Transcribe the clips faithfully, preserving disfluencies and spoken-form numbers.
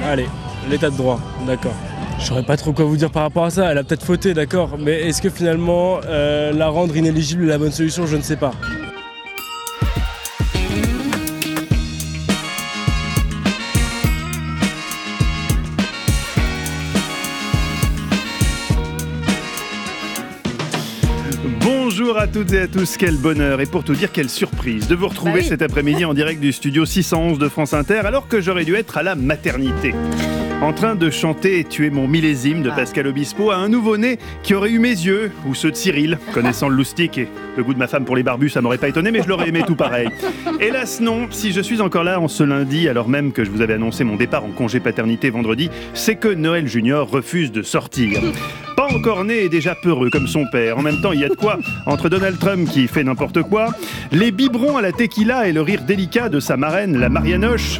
Allez, l'état de droit, d'accord. Je saurais pas trop quoi vous dire par rapport à ça, elle a peut-être fauté, d'accord, mais est-ce que finalement euh, la rendre inéligible est la bonne solution, je ne sais pas. Bonjour à toutes et à tous, quel bonheur et pour tout dire quelle surprise de vous retrouver bah oui. cet après-midi en direct du studio six cent onze de France Inter alors que j'aurais dû être à la maternité. En train de chanter « Tu es mon millésime » de Pascal Obispo à un nouveau-né qui aurait eu mes yeux, ou ceux de Cyril, connaissant le loustic et le goût de ma femme pour les barbus, ça m'aurait pas étonné, mais je l'aurais aimé tout pareil. Hélas non, si je suis encore là en ce lundi, alors même que je vous avais annoncé mon départ en congé paternité vendredi, c'est que Noël Junior refuse de sortir. Pas encore né et déjà peureux comme son père. En même temps, il y a de quoi entre Donald Trump qui fait n'importe quoi, les biberons à la tequila et le rire délicat de sa marraine, la Marianoche.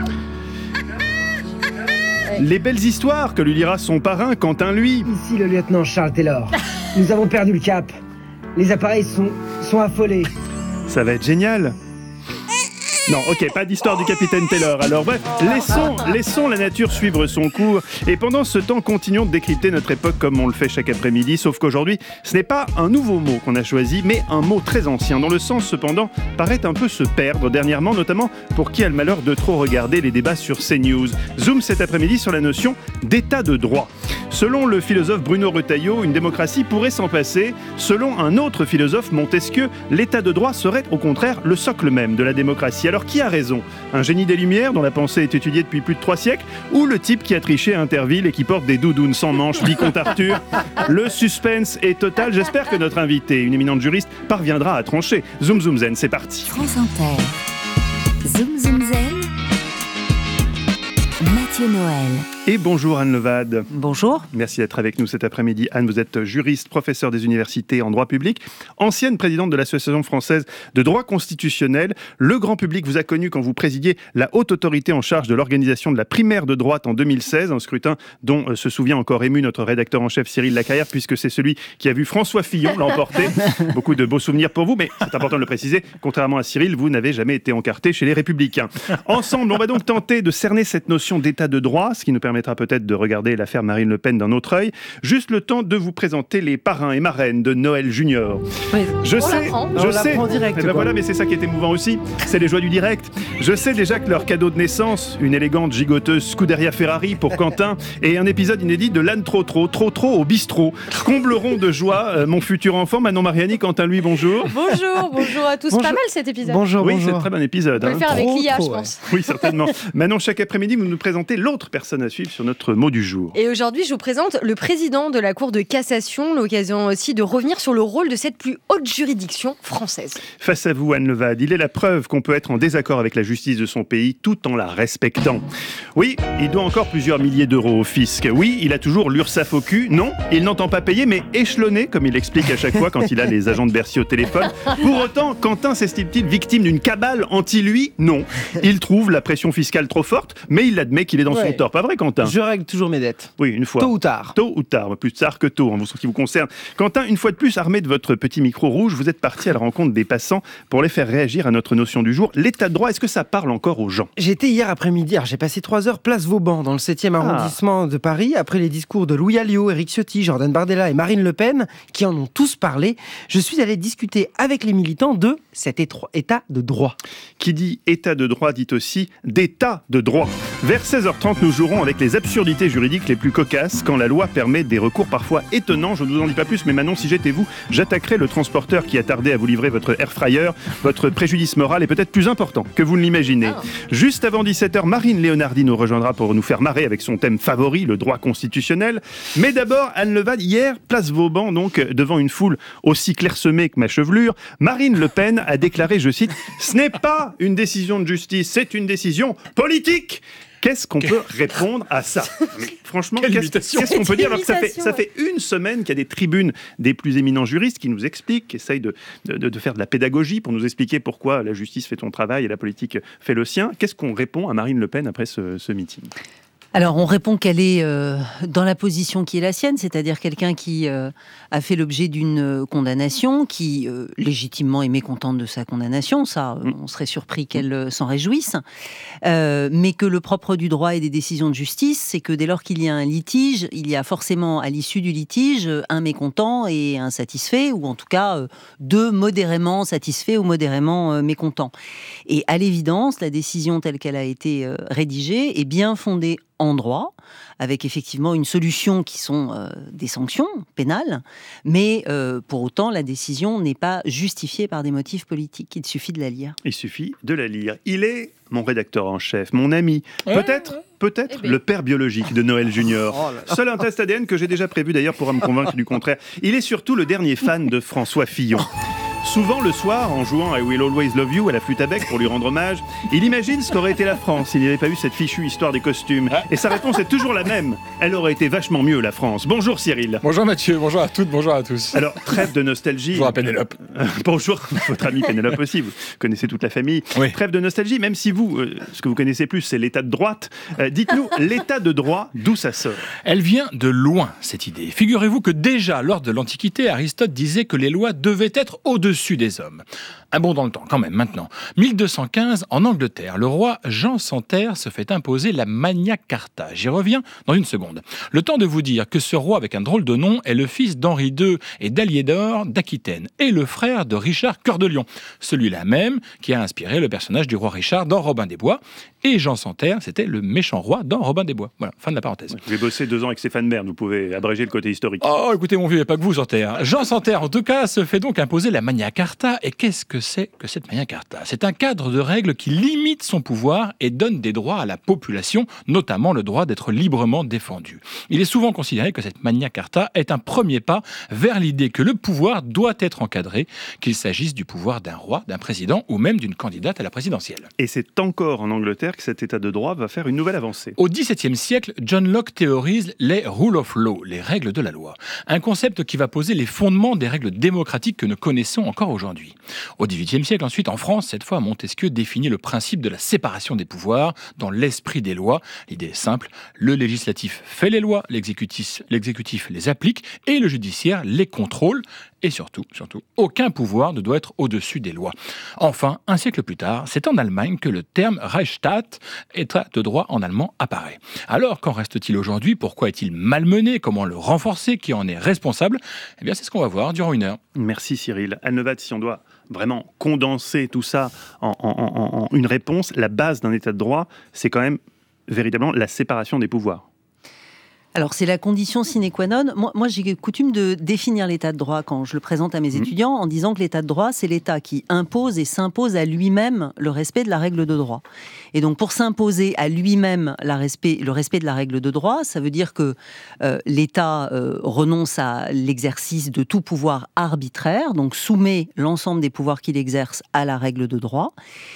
Les belles histoires que lui lira son parrain, Quentin, lui. Ici le lieutenant Charles Taylor. Nous avons perdu le cap. Les appareils sont, sont affolés. Ça va être génial. Non, ok, pas d'histoire du capitaine Taylor. Alors bref, laissons, laissons la nature suivre son cours. Et pendant ce temps, continuons de décrypter notre époque comme on le fait chaque après-midi. Sauf qu'aujourd'hui, ce n'est pas un nouveau mot qu'on a choisi, mais un mot très ancien, dont le sens, cependant, paraît un peu se perdre dernièrement, notamment pour qui a le malheur de trop regarder les débats sur CNews. Zoom cet après-midi sur la notion d'état de droit. Selon le philosophe Bruno Retailleau, une démocratie pourrait s'en passer. Selon un autre philosophe, Montesquieu, l'état de droit serait au contraire le socle même de la démocratie. Alors qui a raison ? Un génie des Lumières dont la pensée est étudiée depuis plus de trois siècles, ou le type qui a triché à Interville et qui porte des doudounes sans manches, vicomte Arthur ? Le suspense est total. J'espère que notre invité, une éminente juriste, parviendra à trancher. Zoom Zoom Zen, c'est parti. France Inter. Zoom Zoom Zen. Mathieu Noël. Et bonjour Anne Levade. Bonjour. Merci d'être avec nous cet après-midi. Anne, vous êtes juriste, professeure des universités en droit public, ancienne présidente de l'Association française de droit constitutionnel. Le grand public vous a connu quand vous présidiez la haute autorité en charge de l'organisation de la primaire de droite en deux mille seize, un scrutin dont euh, se souvient encore ému notre rédacteur en chef Cyril Lacarrière, puisque c'est celui qui a vu François Fillon l'emporter. Beaucoup de beaux souvenirs pour vous, mais c'est important de le préciser, contrairement à Cyril, vous n'avez jamais été encarté chez les Républicains. Ensemble, on va donc tenter de cerner cette notion d'état de droit, ce qui nous permettra peut-être de regarder l'affaire Marine Le Pen d'un autre œil. Juste le temps de vous présenter les parrains et marraines de Noël Junior. Oui. Je on sais, l'apprend. je on sais. l'apprend direct. Eh ben voilà, mais c'est ça qui est émouvant aussi. C'est les joies du direct. Je sais déjà que leur cadeau de naissance, une élégante gigoteuse Scuderia Ferrari pour Quentin et un épisode inédit de l'âne trop trop, trop trop au bistrot, combleront de joie euh, mon futur enfant. Manon Mariani, Quentin, lui, bonjour. Bonjour, bonjour à tous. Bonjour. Pas mal cet épisode. Bonjour, Oui, bonjour. c'est un très bon épisode. On va hein. le faire avec Trop, l'I A, trop, je ouais. pense. Oui, certainement. Manon, chaque après-midi, vous nous présentez l'autre personne à suivre sur notre mot du jour. Et aujourd'hui, je vous présente le président de la Cour de cassation, l'occasion aussi de revenir sur le rôle de cette plus haute juridiction française. Face à vous, Anne Levade, il est la preuve qu'on peut être en désaccord avec la justice de son pays tout en la respectant. Oui, il doit encore plusieurs milliers d'euros au fisc. Oui, il a toujours l'URSSAF au cul. Non, il n'entend pas payer, mais échelonner, comme il explique à chaque fois quand il a les agents de Bercy au téléphone. Pour autant, Quentin s'estime-t-il victime d'une cabale anti-lui ? Non. Il trouve la pression fiscale trop forte, mais il admet qu'il est dans Ouais. son tort. Pas vrai, Quentin ? Je règle toujours mes dettes. Oui, une fois. Tôt ou tard. Tôt ou tard, plus tard que tôt, en ce qui vous concerne. Quentin, une fois de plus, armé de votre petit micro rouge, vous êtes parti à la rencontre des passants pour les faire réagir à notre notion du jour. L'état de droit, est-ce que ça parle encore aux gens ? J'étais hier après-midi, alors j'ai passé trois heures place Vauban, dans le septième arrondissement de Paris, après les discours de Louis Alliot, Éric Ciotti, Jordan Bardella et Marine Le Pen, qui en ont tous parlé. Je suis allé discuter avec les militants de cet étro- état de droit. Qui dit état de droit dit aussi d'état de droit. Vers seize heures trente, nous jouerons avec les absurdités juridiques les plus cocasses quand la loi permet des recours parfois étonnants. Je ne vous en dis pas plus, mais Manon, si j'étais vous, j'attaquerais le transporteur qui a tardé à vous livrer votre air fryer. Votre préjudice moral est peut-être plus important que vous ne l'imaginez. Ah. Juste avant dix-sept heures, Marine Léonardi nous rejoindra pour nous faire marrer avec son thème favori, le droit constitutionnel. Mais d'abord, Anne Levade, hier, place Vauban, donc, devant une foule aussi clairsemée que ma chevelure, Marine Le Pen a déclaré, je cite, « Ce n'est pas une décision de justice, c'est une décision politique !» Qu'est-ce qu'on peut répondre à ça ? Mais franchement, Quelle qu'est-ce, imitation. qu'est-ce qu'on peut dire alors que ça fait, Imitation, ça fait une semaine qu'il y a des tribunes des plus éminents juristes qui nous expliquent, qui essayent de, de, de faire de la pédagogie pour nous expliquer pourquoi la justice fait son travail et la politique fait le sien. Qu'est-ce qu'on répond à Marine Le Pen après ce, ce meeting ? Alors, on répond qu'elle est euh, dans la position qui est la sienne, c'est-à-dire quelqu'un qui euh, a fait l'objet d'une euh, condamnation, qui euh, légitimement est mécontente de sa condamnation, ça, euh, on serait surpris qu'elle euh, s'en réjouisse, euh, mais que le propre du droit et des décisions de justice, c'est que dès lors qu'il y a un litige, il y a forcément à l'issue du litige un mécontent et un satisfait, ou en tout cas euh, deux modérément satisfaits ou modérément euh, mécontents. Et à l'évidence, la décision telle qu'elle a été euh, rédigée est bien fondée en droit, avec effectivement une solution qui sont euh, des sanctions pénales, mais euh, pour autant la décision n'est pas justifiée par des motifs politiques. Il suffit de la lire. Il suffit de la lire. Il est mon rédacteur en chef, mon ami, Ouais, peut-être, ouais. peut-être Eh ben. le père biologique de Noël Junior. Oh Seul un test A D N que j'ai déjà prévu d'ailleurs pourra me convaincre du contraire. Il est surtout le dernier fan de François Fillon. Souvent le soir, en jouant à I Will Always Love You à la flûte à bec pour lui rendre hommage, il imagine ce qu'aurait été la France s'il n'y avait pas eu cette fichue histoire des costumes. Et sa réponse est toujours la même. Elle aurait été vachement mieux, la France. Bonjour Cyril. Bonjour Mathieu, bonjour à toutes, bonjour à tous. Alors, trêve de nostalgie. Bonjour à Pénélope. Bonjour, votre amie Pénélope aussi, vous connaissez toute la famille. Oui. Trêve de nostalgie, même si vous, euh, ce que vous connaissez plus, c'est l'état de droite. Euh, dites-nous, l'état de droit, d'où ça sort? Elle vient de loin, cette idée. Figurez-vous que déjà, lors de l'Antiquité, Aristote disait que les lois devaient être au-dessus des hommes. Un bond dans le temps, quand même, maintenant. mille deux cent quinze, en Angleterre, le roi Jean sans Terre se fait imposer la Magna Carta. J'y reviens dans une seconde. Le temps de vous dire que ce roi, avec un drôle de nom, est le fils d'Henri deux et d'Aliédor d'Aquitaine, et le frère de Richard Cœur de Lion, celui-là même qui a inspiré le personnage du roi Richard dans Robin des Bois. Et Jean sans Terre, c'était le méchant roi dans Robin des Bois. Voilà, fin de la parenthèse. Vous avez bossé deux ans avec Stéphane Bern, vous pouvez abréger le côté historique. Oh, écoutez, mon vieux, il n'y a pas que vous sur Terre. Jean sans Terre, en tout cas, se fait donc imposer la Magna Carta. Et qu'est-ce que c'est que cette Magna Carta? C'est un cadre de règles qui limite son pouvoir et donne des droits à la population, notamment le droit d'être librement défendu. Il est souvent considéré que cette Magna Carta est un premier pas vers l'idée que le pouvoir doit être encadré, qu'il s'agisse du pouvoir d'un roi, d'un président ou même d'une candidate à la présidentielle. Et c'est encore en Angleterre que cet état de droit va faire une nouvelle avancée. Au dix-septième siècle, John Locke théorise les rule of law, les règles de la loi. Un concept qui va poser les fondements des règles démocratiques que nous connaissons encore aujourd'hui. Au dix-huitième siècle, ensuite, en France, cette fois, Montesquieu définit le principe de la séparation des pouvoirs dans l'esprit des lois. L'idée est simple, le législatif fait les lois, l'exécutif, l'exécutif les applique et le judiciaire les contrôle. Et surtout, surtout, aucun pouvoir ne doit être au-dessus des lois. Enfin, un siècle plus tard, c'est en Allemagne que le terme Reichsstaat, état de droit en allemand, apparaît. Alors, qu'en reste-t-il aujourd'hui? Pourquoi est-il malmené? Comment le renforcer? Qui en est responsable? Eh bien, c'est ce qu'on va voir durant une heure. Merci Cyril. Anne-Levat, si on doit vraiment condenser tout ça en, en, en, en une réponse, la base d'un état de droit, c'est quand même véritablement la séparation des pouvoirs. Alors, c'est la condition sine qua non. Moi, moi, j'ai coutume de définir l'état de droit quand je le présente à mes mmh. étudiants en disant que l'état de droit, c'est l'état qui impose et s'impose à lui-même le respect de la règle de droit. Et donc, pour s'imposer à lui-même la respect, le respect de la règle de droit, ça veut dire que euh, l'État euh, renonce à l'exercice de tout pouvoir arbitraire, donc soumet l'ensemble des pouvoirs qu'il exerce à la règle de droit.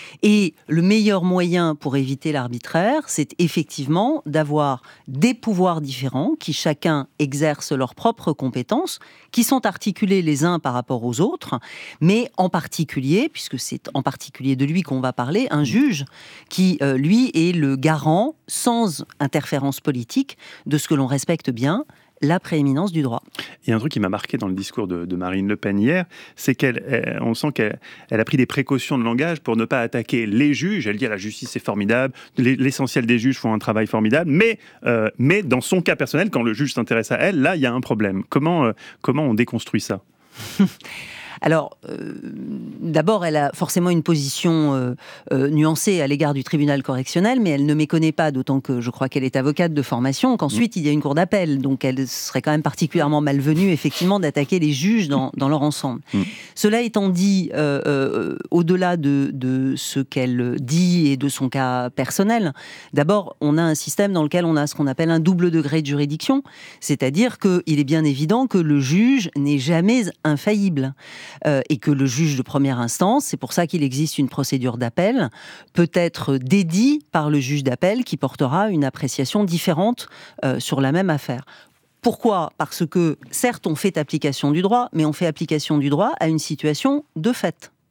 Et le meilleur moyen pour éviter l'arbitraire, c'est effectivement d'avoir des pouvoirs différents qui chacun exerce leurs propres compétences, qui sont articulés les uns par rapport aux autres, mais en particulier, puisque c'est en particulier de lui qu'on va parler, un juge qui, euh, lui, est le garant, sans interférence politique, de ce que l'on respecte bien, la prééminence du droit. Il y a un truc qui m'a marqué dans le discours de, de Marine Le Pen hier, c'est qu'elle, on sent qu'elle elle a pris des précautions de langage pour ne pas attaquer les juges. Elle dit la justice c'est formidable, l'essentiel des juges font un travail formidable, mais, euh, mais dans son cas personnel, quand le juge s'intéresse à elle, là il y a un problème. Comment, euh, comment on déconstruit ça? Alors, euh, d'abord, elle a forcément une position euh, euh, nuancée à l'égard du tribunal correctionnel, mais elle ne méconnaît pas, d'autant que je crois qu'elle est avocate de formation, qu'ensuite, mmh. il y a une cour d'appel. Donc, elle serait quand même particulièrement malvenue, effectivement, d'attaquer les juges dans, dans leur ensemble. Mmh. Cela étant dit, euh, euh, au-delà de, de ce qu'elle dit et de son cas personnel, d'abord, on a un système dans lequel on a ce qu'on appelle un double degré de juridiction, c'est-à-dire qu'il est bien évident que le juge n'est jamais infaillible. Euh, et que le juge de première instance, c'est pour ça qu'il existe une procédure d'appel, peut être dédié par le juge d'appel qui portera une appréciation différente euh, sur la même affaire. Pourquoi ? Parce que, certes, on fait application du droit, mais on fait application du droit à une situation de fait.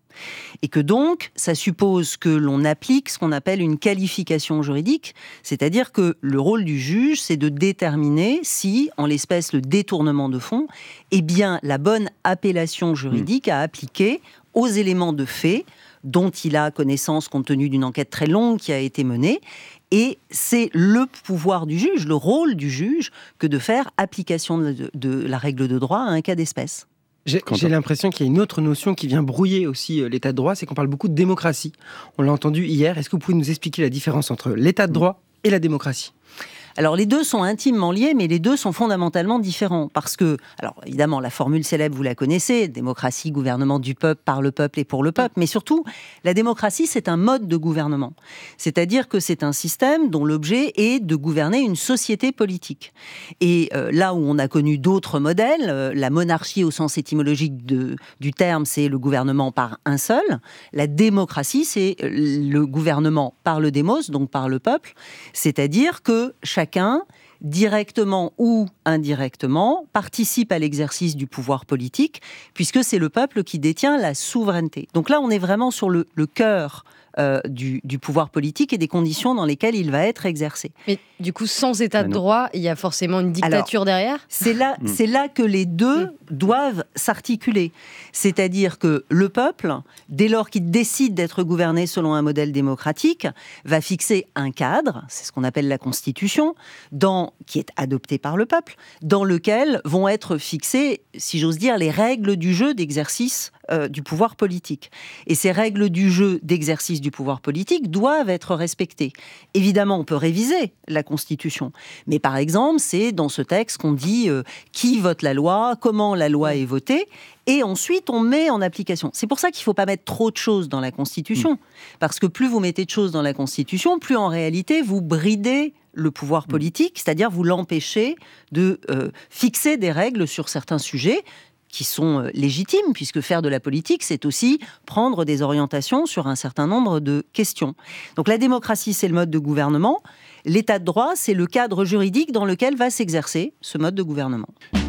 Et que donc, ça suppose que l'on applique ce qu'on appelle une qualification juridique, c'est-à-dire que le rôle du juge, c'est de déterminer si, en l'espèce le détournement de fonds, est bien la bonne appellation juridique à appliquer aux éléments de fait dont il a connaissance compte tenu d'une enquête très longue qui a été menée. Et c'est le pouvoir du juge, le rôle du juge, que de faire application de, de la règle de droit à un cas d'espèce. J'ai, j'ai l'impression qu'il y a une autre notion qui vient brouiller aussi euh, l'état de droit, c'est qu'on parle beaucoup de démocratie. On l'a entendu hier. Est-ce que vous pouvez nous expliquer la différence entre l'état de droit et la démocratie ? Alors les deux sont intimement liés, mais les deux sont fondamentalement différents. Parce que, alors évidemment, la formule célèbre, vous la connaissez, démocratie, gouvernement du peuple, par le peuple et pour le peuple. Mais surtout, la démocratie, c'est un mode de gouvernement. C'est-à-dire que c'est un système dont l'objet est de gouverner une société politique. Et euh, là où on a connu d'autres modèles, euh, la monarchie au sens étymologique de, du terme, c'est le gouvernement par un seul. La démocratie, c'est le gouvernement par le démos, donc par le peuple. C'est-à-dire que chacun, directement ou indirectement, participe à l'exercice du pouvoir politique, puisque c'est le peuple qui détient la souveraineté. Donc là, on est vraiment sur le, le cœur euh, du, du pouvoir politique et des conditions dans lesquelles il va être exercé. Mais du coup, sans état de droit, il y a forcément une dictature Alors, derrière ? C'est là, mmh. c'est là que les deux mmh. doivent s'articuler. C'est-à-dire que le peuple, dès lors qu'il décide d'être gouverné selon un modèle démocratique, va fixer un cadre, c'est ce qu'on appelle la Constitution, dans, qui est adopté par le peuple, dans lequel vont être fixées, si j'ose dire, les règles du jeu d'exercice euh, du pouvoir politique. Et ces règles du jeu d'exercice du pouvoir politique doivent être respectées. Évidemment, on peut réviser la Constitution, mais par exemple, c'est dans ce texte qu'on dit euh, qui vote la loi, comment la loi est votée, et ensuite on met en application. C'est pour ça qu'il ne faut pas mettre trop de choses dans la Constitution, parce que plus vous mettez de choses dans la Constitution, plus en réalité vous bridez le pouvoir politique, c'est-à-dire vous l'empêchez de euh, fixer des règles sur certains sujets qui sont légitimes, puisque faire de la politique, c'est aussi prendre des orientations sur un certain nombre de questions. Donc la démocratie, c'est le mode de gouvernement. L'état de droit, c'est le cadre juridique dans lequel va s'exercer ce mode de gouvernement.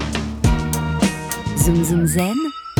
Zoom Zoom Zen,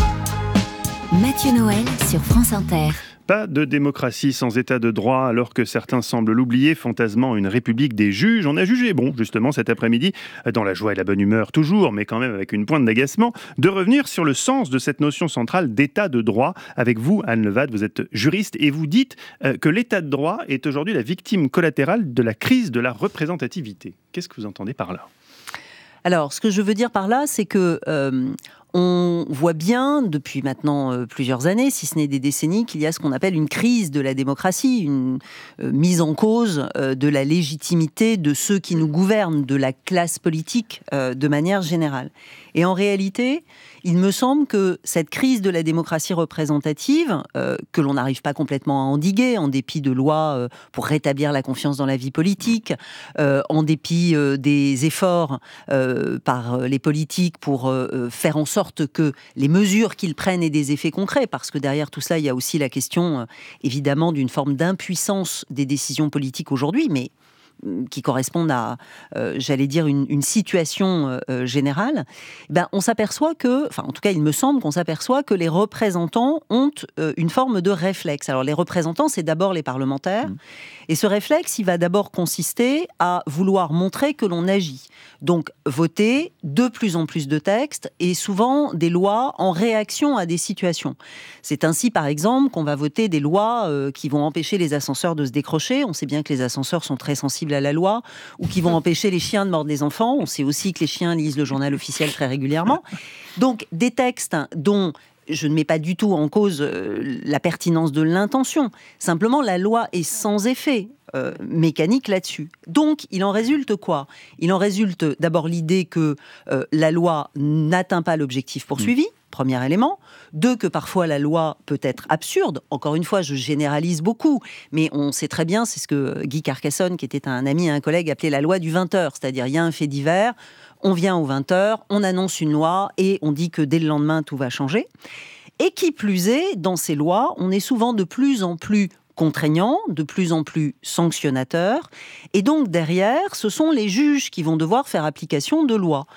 Mathieu Noël sur France Inter. Pas de démocratie sans état de droit, alors que certains semblent l'oublier, fantasmant une république des juges. On a jugé bon, justement, cet après-midi, dans la joie et la bonne humeur toujours, mais quand même avec une pointe d'agacement, de revenir sur le sens de cette notion centrale d'état de droit. Avec vous, Anne Levade, vous êtes juriste et vous dites euh, que l'état de droit est aujourd'hui la victime collatérale de la crise de la représentativité. Qu'est-ce que vous entendez par là ? Alors, ce que je veux dire par là, c'est que euh, on voit bien, depuis maintenant euh, plusieurs années, si ce n'est des décennies, qu'il y a ce qu'on appelle une crise de la démocratie, une euh, mise en cause euh, de la légitimité de ceux qui nous gouvernent, de la classe politique euh, de manière générale. Et en réalité, il me semble que cette crise de la démocratie représentative, euh, que l'on n'arrive pas complètement à endiguer, en dépit de lois euh, pour rétablir la confiance dans la vie politique, euh, en dépit euh, des efforts euh, par les politiques pour euh, faire en sorte que les mesures qu'ils prennent aient des effets concrets, parce que derrière tout cela, il y a aussi la question, euh, évidemment, d'une forme d'impuissance des décisions politiques aujourd'hui, mais qui correspondent à, euh, j'allais dire, une, une situation euh, générale, ben, on s'aperçoit que, enfin, en tout cas, il me semble qu'on s'aperçoit que les représentants ont euh, une forme de réflexe. Alors, les représentants, c'est d'abord les parlementaires, mmh. et ce réflexe, il va d'abord consister à vouloir montrer que l'on agit. Donc, voter de plus en plus de textes, et souvent des lois en réaction à des situations. C'est ainsi, par exemple, qu'on va voter des lois euh, qui vont empêcher les ascenseurs de se décrocher. On sait bien que les ascenseurs sont très sensibles à la loi, ou qui vont empêcher les chiens de mordre les enfants. On sait aussi que les chiens lisent le journal officiel très régulièrement. Donc, des textes dont je ne mets pas du tout en cause euh, la pertinence de l'intention. Simplement, la loi est sans effet euh, mécanique là-dessus. Donc, il en résulte quoi ? Il en résulte d'abord l'idée que euh, la loi n'atteint pas l'objectif poursuivi. Mmh. Premier élément. Deux, que parfois la loi peut être absurde. Encore une fois, je généralise beaucoup, mais on sait très bien, c'est ce que Guy Carcassonne, qui était un ami et un collègue, appelait la loi du vingt heures. C'est-à-dire, il y a un fait divers, on vient aux vingt heures, on annonce une loi et on dit que dès le lendemain, tout va changer. Et qui plus est, dans ces lois, on est souvent de plus en plus contraignant, de plus en plus sanctionnateur. Et donc, derrière, ce sont les juges qui vont devoir faire application de lois.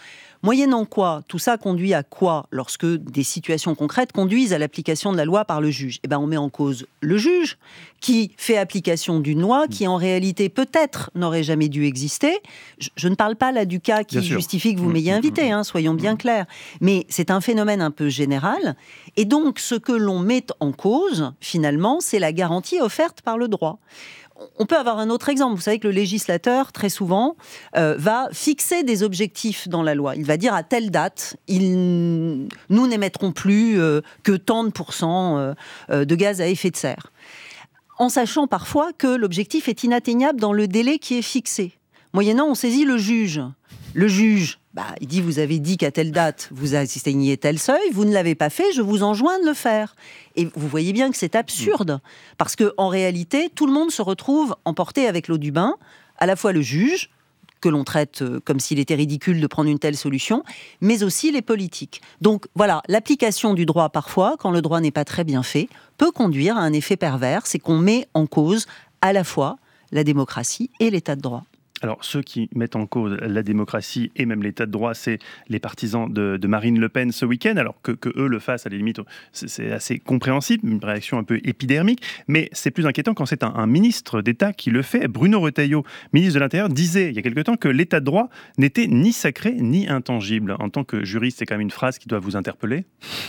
Moyennant quoi, tout ça conduit à quoi lorsque des situations concrètes conduisent à l'application de la loi par le juge? Eh ben, on met en cause le juge qui fait application d'une loi qui en réalité peut-être n'aurait jamais dû exister. Je, je ne parle pas là du cas qui justifie que vous m'ayez invité, hein, soyons bien clairs. Mais c'est un phénomène un peu général. Et donc, ce que l'on met en cause, finalement, c'est la garantie offerte par le droit. On peut avoir un autre exemple. Vous savez que le législateur, très souvent, euh, va fixer des objectifs dans la loi. Il va dire à telle date, il, nous n'émettrons plus euh, que tant de pourcents euh, euh, de gaz à effet de serre. En sachant parfois que l'objectif est inatteignable dans le délai qui est fixé. Moyennant, on saisit le juge. Le juge, bah, il dit, vous avez dit qu'à telle date, vous atteigniez tel seuil, vous ne l'avez pas fait, je vous enjoins de le faire. Et vous voyez bien que c'est absurde, parce qu'en réalité, tout le monde se retrouve emporté avec l'eau du bain, à la fois le juge, que l'on traite comme s'il était ridicule de prendre une telle solution, mais aussi les politiques. Donc voilà, l'application du droit parfois, quand le droit n'est pas très bien fait, peut conduire à un effet pervers, c'est qu'on met en cause à la fois la démocratie et l'état de droit. Alors, ceux qui mettent en cause la démocratie et même l'état de droit, c'est les partisans de, de Marine Le Pen ce week-end. Alors que, que eux le fassent, à la limite, c'est, c'est assez compréhensible, une réaction un peu épidermique. Mais c'est plus inquiétant quand c'est un, un ministre d'État qui le fait. Bruno Retailleau, ministre de l'Intérieur, disait il y a quelque temps que l'état de droit n'était ni sacré ni intangible. En tant que juriste, c'est quand même une phrase qui doit vous interpeller.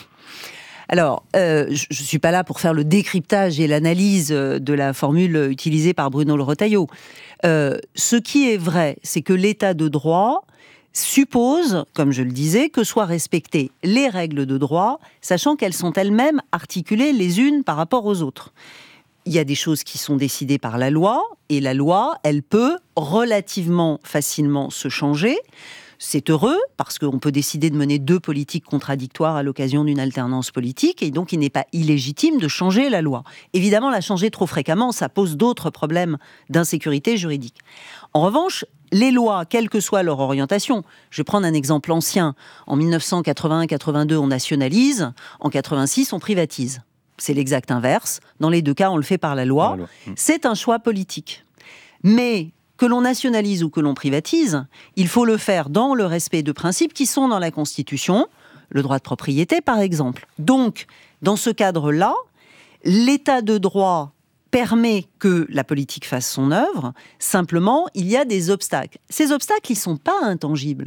Alors, euh, je ne suis pas là pour faire le décryptage et l'analyse de la formule utilisée par Bruno Retailleau. Euh, ce qui est vrai, c'est que l'état de droit suppose, comme je le disais, que soient respectées les règles de droit, sachant qu'elles sont elles-mêmes articulées les unes par rapport aux autres. Il y a des choses qui sont décidées par la loi, et la loi, elle peut relativement facilement se changer. C'est heureux, parce qu'on peut décider de mener deux politiques contradictoires à l'occasion d'une alternance politique, et donc il n'est pas illégitime de changer la loi. Évidemment, la changer trop fréquemment, ça pose d'autres problèmes d'insécurité juridique. En revanche, les lois, quelle que soit leur orientation, je vais prendre un exemple ancien, en dix-neuf cent quatre-vingt quatre-vingt-deux, on nationalise, en quatre-vingt-six, on privatise. C'est l'exact inverse. Dans les deux cas, on le fait par la loi. Par la loi. C'est un choix politique. Mais que l'on nationalise ou que l'on privatise, il faut le faire dans le respect de principes qui sont dans la Constitution, le droit de propriété par exemple. Donc, dans ce cadre-là, l'état de droit permet que la politique fasse son œuvre, simplement, il y a des obstacles. Ces obstacles, ils ne sont pas intangibles.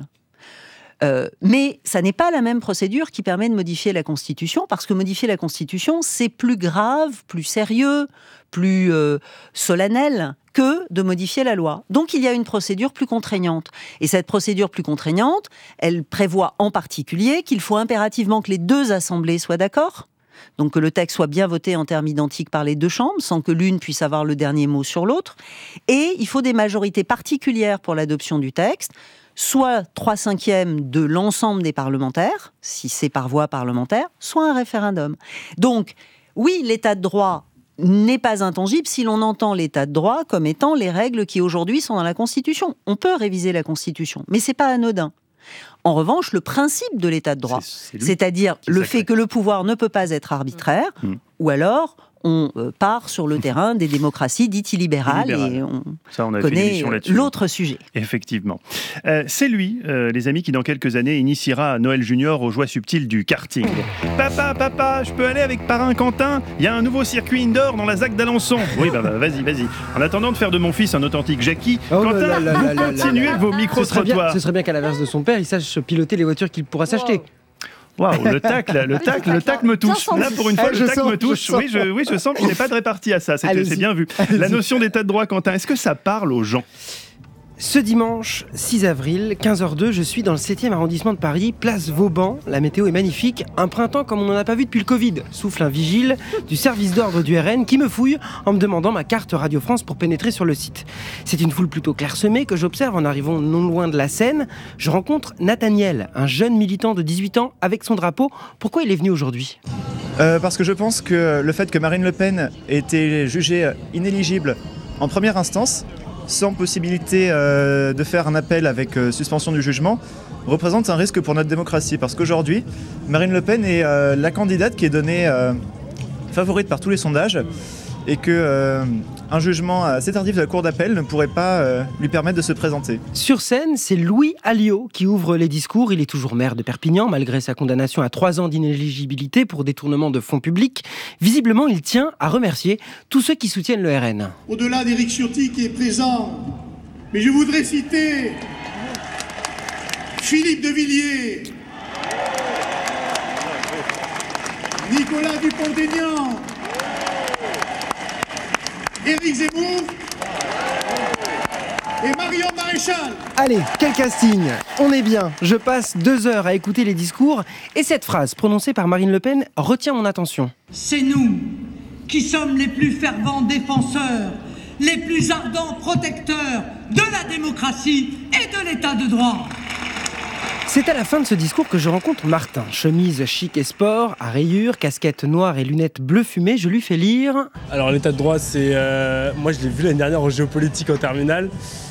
Euh, mais ça n'est pas la même procédure qui permet de modifier la Constitution, parce que modifier la Constitution, c'est plus grave, plus sérieux, plus euh, solennel que de modifier la loi. Donc il y a une procédure plus contraignante. Et cette procédure plus contraignante, elle prévoit en particulier qu'il faut impérativement que les deux assemblées soient d'accord, donc que le texte soit bien voté en termes identiques par les deux chambres, sans que l'une puisse avoir le dernier mot sur l'autre. Et il faut des majorités particulières pour l'adoption du texte, soit trois cinquièmes de l'ensemble des parlementaires, si c'est par voie parlementaire, soit un référendum. Donc, oui, l'état de droit n'est pas intangible si l'on entend l'état de droit comme étant les règles qui aujourd'hui sont dans la Constitution. On peut réviser la Constitution, mais c'est pas anodin. En revanche, le principe de l'état de droit, c'est, c'est c'est-à-dire le fait que le pouvoir ne peut pas être arbitraire, mmh. ou alors on part sur le terrain des démocraties dites illibérales, illibérales. Et on, Ça, on a connaît l'autre sujet. Effectivement. Euh, c'est lui, euh, les amis, qui dans quelques années initiera Noël Junior aux joies subtiles du karting. Papa, papa, je peux aller avec parrain Quentin? Il y a un nouveau circuit indoor dans la ZAC d'Alençon. Oui, bah, bah vas-y, vas-y. En attendant de faire de mon fils un authentique Jackie, oh Quentin, là, là, là, là, continuez là, là, vos micro-trottoirs. Ce serait bien qu'à l'inverse de son père, il sache piloter les voitures qu'il pourra s'acheter. Waouh, le tacle, le tacle, le tacle me touche. Là, pour une fois, le tacle me touche. Oui, je, oui, je sens que je n'ai pas de répartie à ça. C'est, c'est bien vu. La notion d'état de droit, Quentin, est-ce que ça parle aux gens ? Ce dimanche six avril, quinze heures deux, je suis dans le septième arrondissement de Paris, place Vauban. La météo est magnifique, un printemps comme on n'en a pas vu depuis le Covid. Souffle un vigile du service d'ordre du R N qui me fouille en me demandant ma carte Radio France pour pénétrer sur le site. C'est une foule plutôt clairsemée que j'observe en arrivant non loin de la Seine. Je rencontre Nathaniel, un jeune militant de dix-huit ans avec son drapeau. Pourquoi il est venu aujourd'hui ? euh, Parce que je pense que le fait que Marine Le Pen ait été jugée inéligible en première instance, sans possibilité euh, de faire un appel avec euh, suspension du jugement, représente un risque pour notre démocratie. Parce qu'aujourd'hui, Marine Le Pen est euh, la candidate qui est donnée euh, favorite par tous les sondages. et que euh, un jugement assez tardif de la cour d'appel ne pourrait pas euh, lui permettre de se présenter. Sur scène, c'est Louis Alliot qui ouvre les discours. Il est toujours maire de Perpignan, malgré sa condamnation à trois ans d'inéligibilité pour détournement de fonds publics. Visiblement, il tient à remercier tous ceux qui soutiennent le R N. Au-delà d'Éric Ciotti qui est présent, mais je voudrais citer Philippe de Villiers, Nicolas Dupont-Aignan, Éric Zemmour et Marion Maréchal. Allez, quel casting! On est bien. Je passe deux heures à écouter les discours et cette phrase prononcée par Marine Le Pen retient mon attention. C'est nous qui sommes les plus fervents défenseurs, les plus ardents protecteurs de la démocratie et de l'état de droit. C'est à la fin de ce discours que je rencontre Martin. Chemise chic et sport, à rayures, casquette noire et lunettes bleu fumé. Je lui fais lire... Alors l'état de droit, c'est... Euh, moi je l'ai vu l'année dernière en géopolitique en terminale.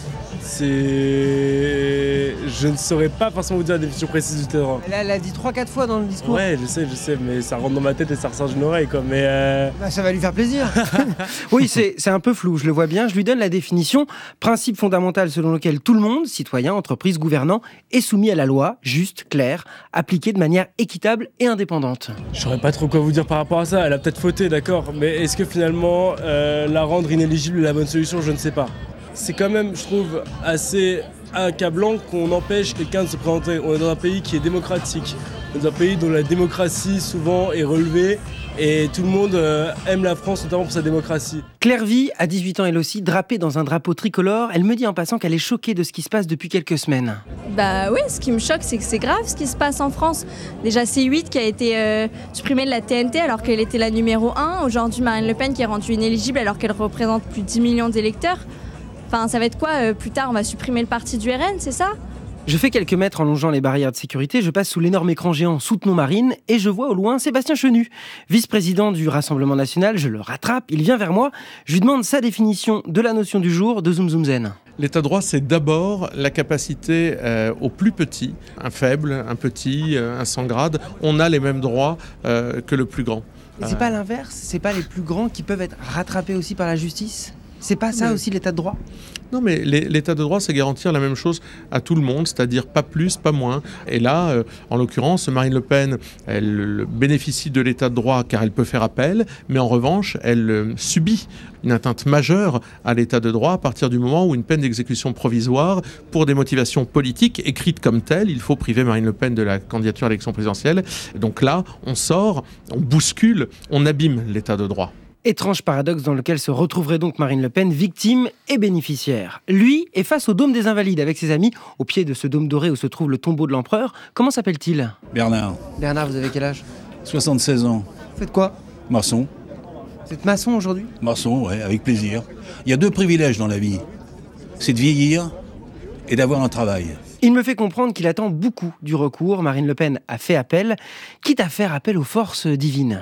C'est... Je ne saurais pas forcément vous dire la définition précise du état de droit. Elle a, elle a dit trois quatre fois dans le discours. Ouais, je sais, je sais, mais ça rentre dans ma tête et ça ressort d'une oreille, quoi. Mais euh... bah, ça va lui faire plaisir. Oui, c'est, c'est un peu flou, je le vois bien. Je lui donne la définition. Principe fondamental selon lequel tout le monde, citoyen, entreprise, gouvernant, est soumis à la loi, juste, claire, appliquée de manière équitable et indépendante. Je saurais pas trop quoi vous dire par rapport à ça. Elle a peut-être fauté, d'accord. Mais est-ce que finalement, euh, la rendre inéligible est la bonne solution? Je ne sais pas. C'est quand même, je trouve, assez accablant qu'on empêche quelqu'un de se présenter. On est dans un pays qui est démocratique, dans un pays dont la démocratie souvent est relevée et tout le monde euh, aime la France notamment pour sa démocratie. Claire Vie, à dix-huit ans elle aussi, drapée dans un drapeau tricolore, elle me dit en passant qu'elle est choquée de ce qui se passe depuis quelques semaines. Bah oui, ce qui me choque, c'est que c'est grave ce qui se passe en France. Déjà C huit qui a été euh, supprimée de la T N T alors qu'elle était la numéro un. Aujourd'hui Marine Le Pen qui est rendue inéligible alors qu'elle représente plus de dix millions d'électeurs. Enfin, ça va être quoi euh, plus tard? On va supprimer le parti du R N, c'est ça? Je fais quelques mètres en longeant les barrières de sécurité, je passe sous l'énorme écran géant Soutenons Marine et je vois au loin Sébastien Chenu, vice-président du Rassemblement National. Je le rattrape, il vient vers moi, je lui demande sa définition de la notion du jour de Zoom Zoom Zen. L'état de droit, c'est d'abord la capacité euh, aux plus petits, un faible, un petit, euh, un sans grade, on a les mêmes droits euh, que le plus grand. Et c'est pas l'inverse? C'est pas les plus grands qui peuvent être rattrapés aussi par la justice? C'est pas ça mais... aussi l'état de droit? Non, mais l'état de droit, c'est garantir la même chose à tout le monde, c'est-à-dire pas plus, pas moins. Et là, euh, en l'occurrence, Marine Le Pen, elle bénéficie de l'état de droit car elle peut faire appel, mais en revanche, elle euh, subit une atteinte majeure à l'état de droit à partir du moment où une peine d'exécution provisoire, pour des motivations politiques, écrites comme telles, il faut priver Marine Le Pen de la candidature à l'élection présidentielle. Donc là, on sort, on bouscule, on abîme l'état de droit. Étrange paradoxe dans lequel se retrouverait donc Marine Le Pen, victime et bénéficiaire. Lui est face au dôme des Invalides avec ses amis, au pied de ce dôme doré où se trouve le tombeau de l'empereur. Comment s'appelle-t-il? Bernard. Bernard, vous avez quel âge? soixante-seize ans. Vous faites quoi? Maçon. Vous êtes maçon aujourd'hui? Maçon, ouais, avec plaisir. Il y a deux privilèges dans la vie. C'est de vieillir et d'avoir un travail. Il me fait comprendre qu'il attend beaucoup du recours. Marine Le Pen a fait appel, quitte à faire appel aux forces divines.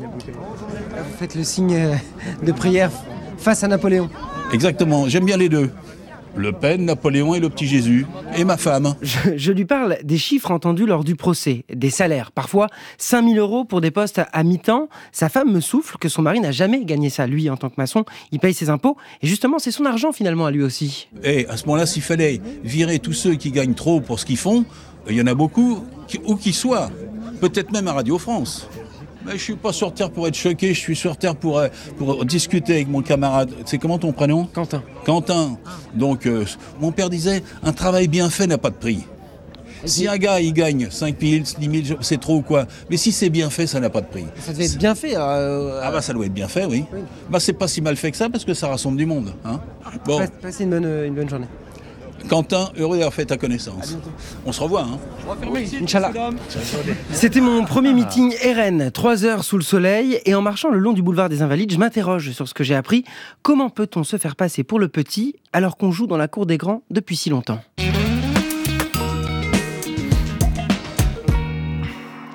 Là, vous faites le signe de prière face à Napoléon. Exactement, j'aime bien les deux. Le Pen, Napoléon et le petit Jésus. Et ma femme. Je, je lui parle des chiffres entendus lors du procès, des salaires. Parfois cinq mille euros pour des postes à mi-temps. Sa femme me souffle que son mari n'a jamais gagné ça. Lui, en tant que maçon, il paye ses impôts. Et justement, c'est son argent finalement à lui aussi. Et à ce moment-là, s'il fallait virer tous ceux qui gagnent trop pour ce qu'ils font, il y en a beaucoup, qui, où qu'ils soient. Peut-être même à Radio France. Mais je ne suis pas sur Terre pour être choqué, je suis sur Terre pour, pour discuter avec mon camarade. C'est comment ton prénom? Quentin. Quentin. Donc, euh, mon père disait, un travail bien fait n'a pas de prix. Si un gars, il gagne cinq mille, dix mille, c'est trop ou quoi. Mais si c'est bien fait, ça n'a pas de prix. Ça devait être bien fait. Euh... Ah bah ça doit être bien fait, oui. oui. Bah c'est pas si mal fait que ça, parce que ça rassemble du monde. Hein. Bon. Passez une bonne, une bonne journée. Quentin, heureux d'avoir fait ta connaissance. On se revoit, hein. Oui, Inch'Allah. C'était mon premier meeting R N, trois heures sous le soleil, et en marchant le long du boulevard des Invalides, je m'interroge sur ce que j'ai appris. Comment peut-on se faire passer pour le petit alors qu'on joue dans la cour des grands depuis si longtemps ?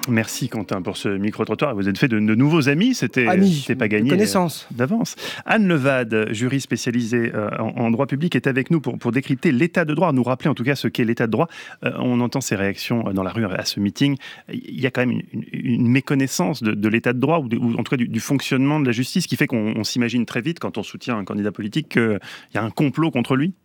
Merci Quentin pour ce micro-trottoir. Vous êtes fait de, de nouveaux amis, c'était, c'était pas gagné connaissance. d'avance. Anne Levade, juriste spécialisée euh, en, en droit public, est avec nous pour, pour décrypter l'état de droit, nous rappeler en tout cas ce qu'est l'état de droit. Euh, on entend ces réactions dans la rue à ce meeting. Il y a quand même une, une, une méconnaissance de, de l'état de droit ou, de, ou en tout cas du, du fonctionnement de la justice qui fait qu'on on s'imagine très vite quand on soutient un candidat politique qu'il y a un complot contre lui.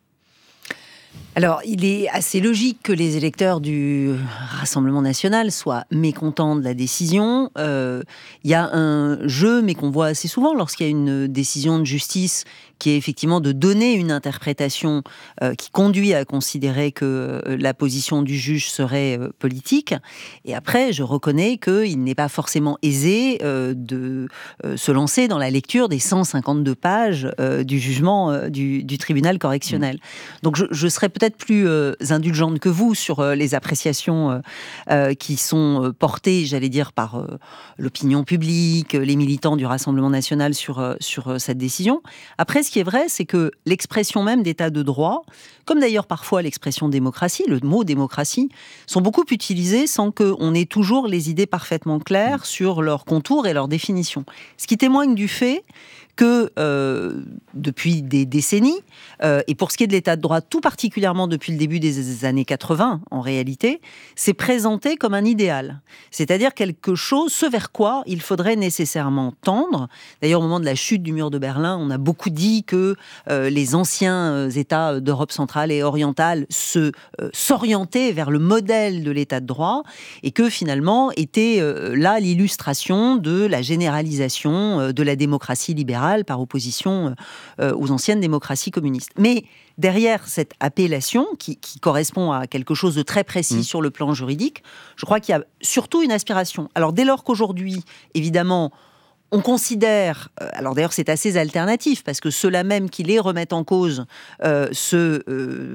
Alors, il est assez logique que les électeurs du Rassemblement national soient mécontents de la décision. Euh, il y a un jeu, mais qu'on voit assez souvent lorsqu'il y a une décision de justice qui est effectivement de donner une interprétation euh, qui conduit à considérer que euh, la position du juge serait euh, politique. Et après, je reconnais qu'il n'est pas forcément aisé euh, de euh, se lancer dans la lecture des cent cinquante-deux pages euh, du jugement euh, du, du tribunal correctionnel. Mmh. Donc, je, je serais peut-être plus euh, indulgente que vous sur euh, les appréciations euh, euh, qui sont euh, portées, j'allais dire, par euh, l'opinion publique, les militants du Rassemblement national sur, euh, sur euh, cette décision. Après, ce qui est vrai, c'est que l'expression même d'état de droit, comme d'ailleurs parfois l'expression démocratie, le mot démocratie, sont beaucoup utilisés sans qu'on ait toujours les idées parfaitement claires sur leurs contours et leurs définitions. Ce qui témoigne du fait que euh, depuis des décennies, euh, et pour ce qui est de l'état de droit, tout particulièrement depuis le début des années quatre-vingts, en réalité, c'est présenté comme un idéal. C'est-à-dire quelque chose, ce vers quoi il faudrait nécessairement tendre. D'ailleurs, au moment de la chute du mur de Berlin, on a beaucoup dit que euh, les anciens États d'Europe centrale et orientale se, euh, s'orientaient vers le modèle de l'état de droit, et que finalement était euh, là l'illustration de la généralisation euh, de la démocratie libérale par opposition euh, aux anciennes démocraties communistes. Mais derrière cette appellation, qui, qui correspond à quelque chose de très précis mmh. sur le plan juridique, je crois qu'il y a surtout une aspiration. Alors dès lors qu'aujourd'hui, évidemment, on considère, euh, alors d'ailleurs c'est assez alternatif, parce que ceux-là même qui les remettent en cause euh, se, euh, euh,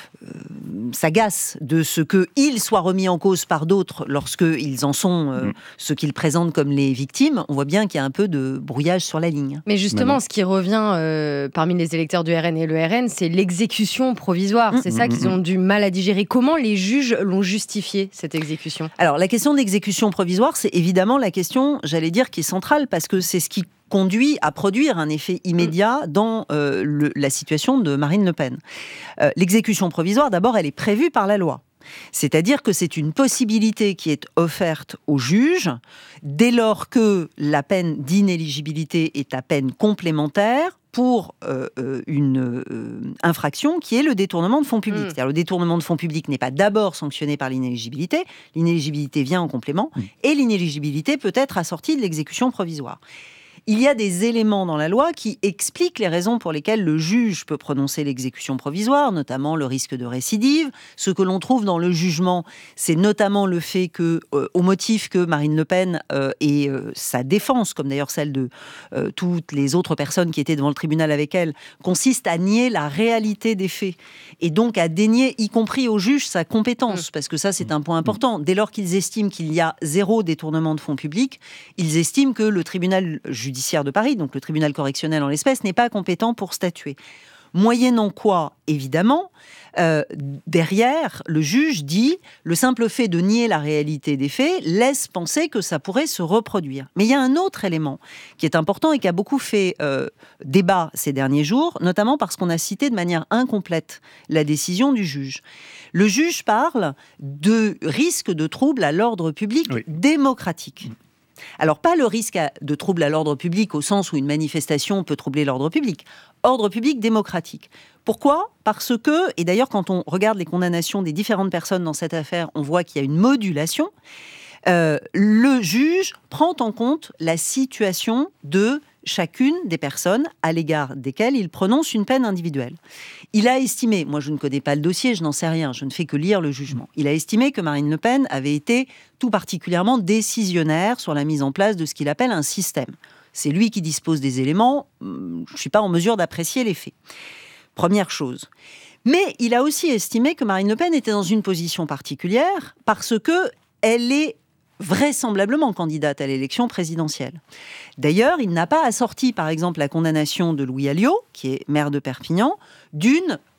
s'agacent de ce qu'ils soient remis en cause par d'autres lorsqu'ils en sont euh, mmh. ce qu'ils présentent comme les victimes. On voit bien qu'il y a un peu de brouillage sur la ligne. Mais justement, Manon. ce qui revient euh, parmi les électeurs du R N et le R N, c'est l'exécution provisoire. Mmh. C'est mmh. ça qu'ils ont du mal à digérer. Comment les juges l'ont justifié, cette exécution ? Alors la question d'exécution provisoire, c'est évidemment la question, j'allais dire, qui est centrale, parce que c'est ce qui conduit à produire un effet immédiat dans euh, le, la situation de Marine Le Pen. Euh, l'exécution provisoire, d'abord, elle est prévue par la loi. C'est-à-dire que c'est une possibilité qui est offerte au juge dès lors que la peine d'inéligibilité est à peine complémentaire pour euh, une euh, infraction qui est le détournement de fonds publics. Mmh. C'est-à-dire le détournement de fonds publics n'est pas d'abord sanctionné par l'inéligibilité, l'inéligibilité vient en complément, mmh. et l'inéligibilité peut être assortie de l'exécution provisoire. Il y a des éléments dans la loi qui expliquent les raisons pour lesquelles le juge peut prononcer l'exécution provisoire, notamment le risque de récidive. Ce que l'on trouve dans le jugement, c'est notamment le fait que, euh, au motif que Marine Le Pen euh, et euh, sa défense, comme d'ailleurs celle de euh, toutes les autres personnes qui étaient devant le tribunal avec elle, consiste à nier la réalité des faits et donc à dénier, y compris au juge, sa compétence, parce que ça c'est un point important. Dès lors qu'ils estiment qu'il y a zéro détournement de fonds publics, ils estiment que le tribunal judiciaire de Paris, donc le tribunal correctionnel en l'espèce, n'est pas compétent pour statuer. Moyennant quoi, évidemment, euh, derrière, le juge dit le simple fait de nier la réalité des faits laisse penser que ça pourrait se reproduire. Mais il y a un autre élément qui est important et qui a beaucoup fait euh, débat ces derniers jours, notamment parce qu'on a cité de manière incomplète la décision du juge. Le juge parle de risque de trouble à l'ordre public oui. démocratique. Alors, pas le risque de trouble à l'ordre public au sens où une manifestation peut troubler l'ordre public. Ordre public démocratique. Pourquoi ? Parce que, et d'ailleurs quand on regarde les condamnations des différentes personnes dans cette affaire, on voit qu'il y a une modulation. Euh, le juge prend en compte la situation de chacune des personnes à l'égard desquelles il prononce une peine individuelle. Il a estimé, moi je ne connais pas le dossier, je n'en sais rien, je ne fais que lire le jugement, il a estimé que Marine Le Pen avait été tout particulièrement décisionnaire sur la mise en place de ce qu'il appelle un système. C'est lui qui dispose des éléments, je ne suis pas en mesure d'apprécier les faits. Première chose. Mais il a aussi estimé que Marine Le Pen était dans une position particulière parce qu'elle est vraisemblablement candidate à l'élection présidentielle. D'ailleurs, il n'a pas assorti, par exemple, la condamnation de Louis Alliot, qui est maire de Perpignan, d'une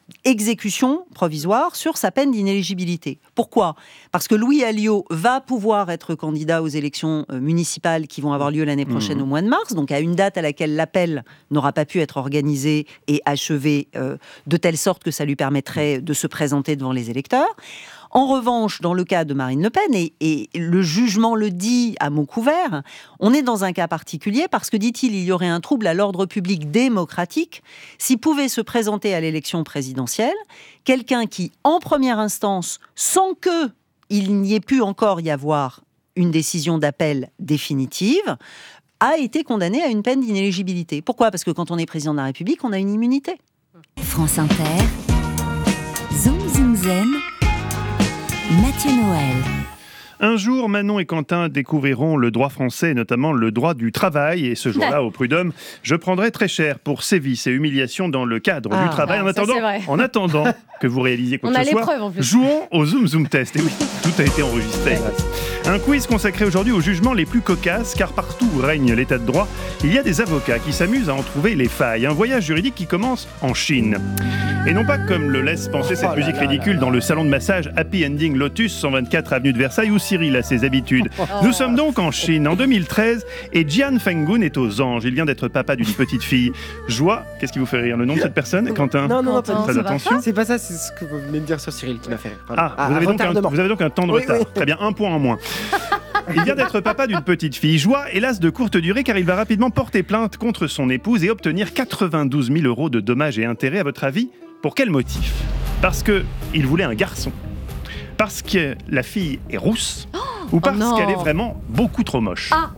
exécution provisoire sur sa peine d'inéligibilité. Pourquoi ? Parce que Louis Alliot va pouvoir être candidat aux élections municipales qui vont avoir lieu l'année prochaine mmh. au mois de mars, donc à une date à laquelle l'appel n'aura pas pu être organisé et achevé euh, de telle sorte que ça lui permettrait de se présenter devant les électeurs. En revanche, dans le cas de Marine Le Pen, et, et le jugement le dit à mots couverts, on est dans un cas particulier parce que, dit-il, il y aurait un trouble à l'ordre public démocratique s'il pouvait se présenter à l'élection présidentielle quelqu'un qui, en première instance, sans que il n'y ait pu encore y avoir une décision d'appel définitive, a été condamné à une peine d'inéligibilité. Pourquoi ? Parce que quand on est président de la République, on a une immunité. France Inter, Zoom Zoom Zen, Mathieu Noël. Un jour, Manon et Quentin découvriront le droit français, notamment le droit du travail. Et ce jour-là, au prud'homme, je prendrai très cher pour sévices et humiliations dans le cadre ah, du travail. Ah, en, attendant, en attendant que vous réalisiez quoi On que a ce soit, l'épreuve, en plus. jouons au Zoom Zoom Test. Et oui, tout a été enregistré. Ouais. Un quiz consacré aujourd'hui aux jugements les plus cocasses, car partout où règne l'état de droit, il y a des avocats qui s'amusent à en trouver les failles. Un voyage juridique qui commence en Chine. Et non pas comme le laisse penser cette oh musique là ridicule là dans le salon de massage Happy Ending Lotus, cent vingt-quatre avenue de Versailles, où Cyril a ses habitudes. Oh. Nous sommes donc en Chine en deux mille treize et Jian Fenggun est aux anges. Il vient d'être papa d'une petite fille. Joie, qu'est-ce qui vous fait rire ? Le nom de cette personne ? Quentin ? Non, non, non, pas très attention. C'est pas ça, c'est ce que vous venez de dire sur Cyril qui m'a fait rire. Ah, ah, vous, avez donc un, vous avez donc un temps de oui, retard. Oui. Très bien, un point en moins. Il vient d'être papa d'une petite fille. Joie, hélas de courte durée, car il va rapidement porter plainte contre son épouse et obtenir quatre-vingt-douze mille euros de dommages et intérêts. À votre avis, pour quel motif ? Parce qu'il voulait un garçon ? Parce que la fille est rousse ? Oh, ou parce oh qu'elle est vraiment beaucoup trop moche ? Ah.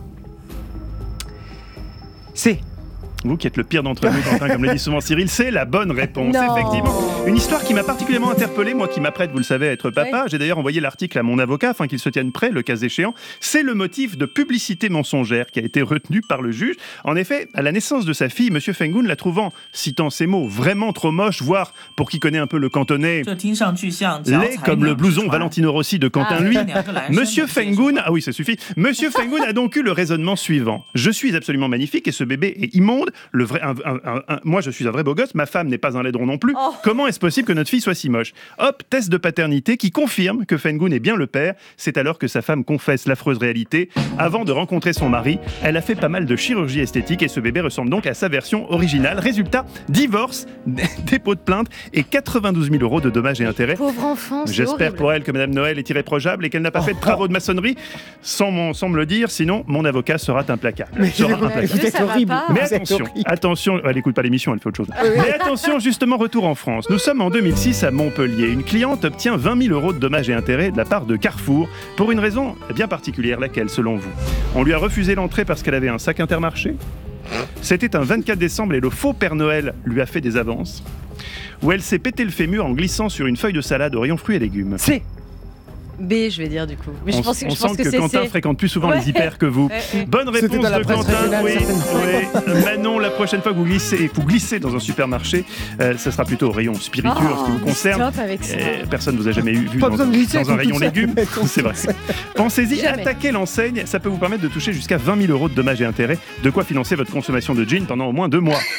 C'est... Vous qui êtes le pire d'entre nous, Quentin, comme le dit souvent Cyril, c'est la bonne réponse. Non. Effectivement, une histoire qui m'a particulièrement interpellé, moi qui m'apprête, vous le savez, à être papa. Ouais. J'ai d'ailleurs envoyé l'article à mon avocat afin qu'il se tienne prêt, le cas échéant. C'est le motif de publicité mensongère qui a été retenu par le juge. En effet, à la naissance de sa fille, M. Fenggun la trouvant, citant ces mots, vraiment trop moche, voire, pour qui connaît un peu le cantonais, laid comme le blouson Valentino Rossi de Quentin, ah, lui. M. Fenggun, ah oui, ça suffit. M. Fenggun a donc eu le raisonnement suivant. Je suis absolument magnifique et ce bébé est immonde. Le vrai, un, un, un, un, moi, je suis un vrai beau gosse, ma femme n'est pas un laideron non plus. Oh. Comment est-ce possible que notre fille soit si moche ? Hop, test de paternité qui confirme que Fenggun est bien le père. C'est alors que sa femme confesse l'affreuse réalité. Avant de rencontrer son mari, elle a fait pas mal de chirurgie esthétique et ce bébé ressemble donc à sa version originale. Résultat, divorce, dépôt de plainte et quatre-vingt-douze mille euros de dommages et intérêts. Pauvre enfant, c'est J'espère horrible. pour elle que Madame Noël est irréprochable et qu'elle n'a pas oh. fait de travaux de maçonnerie, sans, mon, sans me le dire, sinon mon avocat sera implacable. Mais sera implacable. Vous êtes horrible. Mais attention, attention, elle n'écoute pas l'émission, elle fait autre chose. Oui. Mais attention, justement, retour en France. Nous sommes en deux mille six à Montpellier. Une cliente obtient vingt mille euros de dommages et intérêts de la part de Carrefour pour une raison bien particulière. Laquelle, selon vous ? On lui a refusé l'entrée parce qu'elle avait un sac Intermarché ? C'était un vingt-quatre décembre et le faux Père Noël lui a fait des avances ? Ou elle s'est pété le fémur en glissant sur une feuille de salade au rayon fruits et légumes ? C'est B, je vais dire du coup. Mais on je pense, on je sent pense que, que c'est Quentin C. fréquente plus souvent ouais. les hyper que vous. Ouais, ouais. Bonne réponse C'était dans la de presse Quentin. régionale, Oui, certainement. oui. Manon, la prochaine fois que vous glissez, vous glissez dans un supermarché, euh, ça sera plutôt au rayon spiritueux Oh, en ce qui vous concerne. stop avec ça. Euh, personne ne vous a jamais eu, vu Pas dans, besoin de glisser, dans un tout rayon ça. légumes. C'est vrai. Pensez-y, Jamais. attaquez l'enseigne, ça peut vous permettre de toucher jusqu'à vingt mille euros de dommages et intérêts, de quoi financer votre consommation de gin pendant au moins deux mois.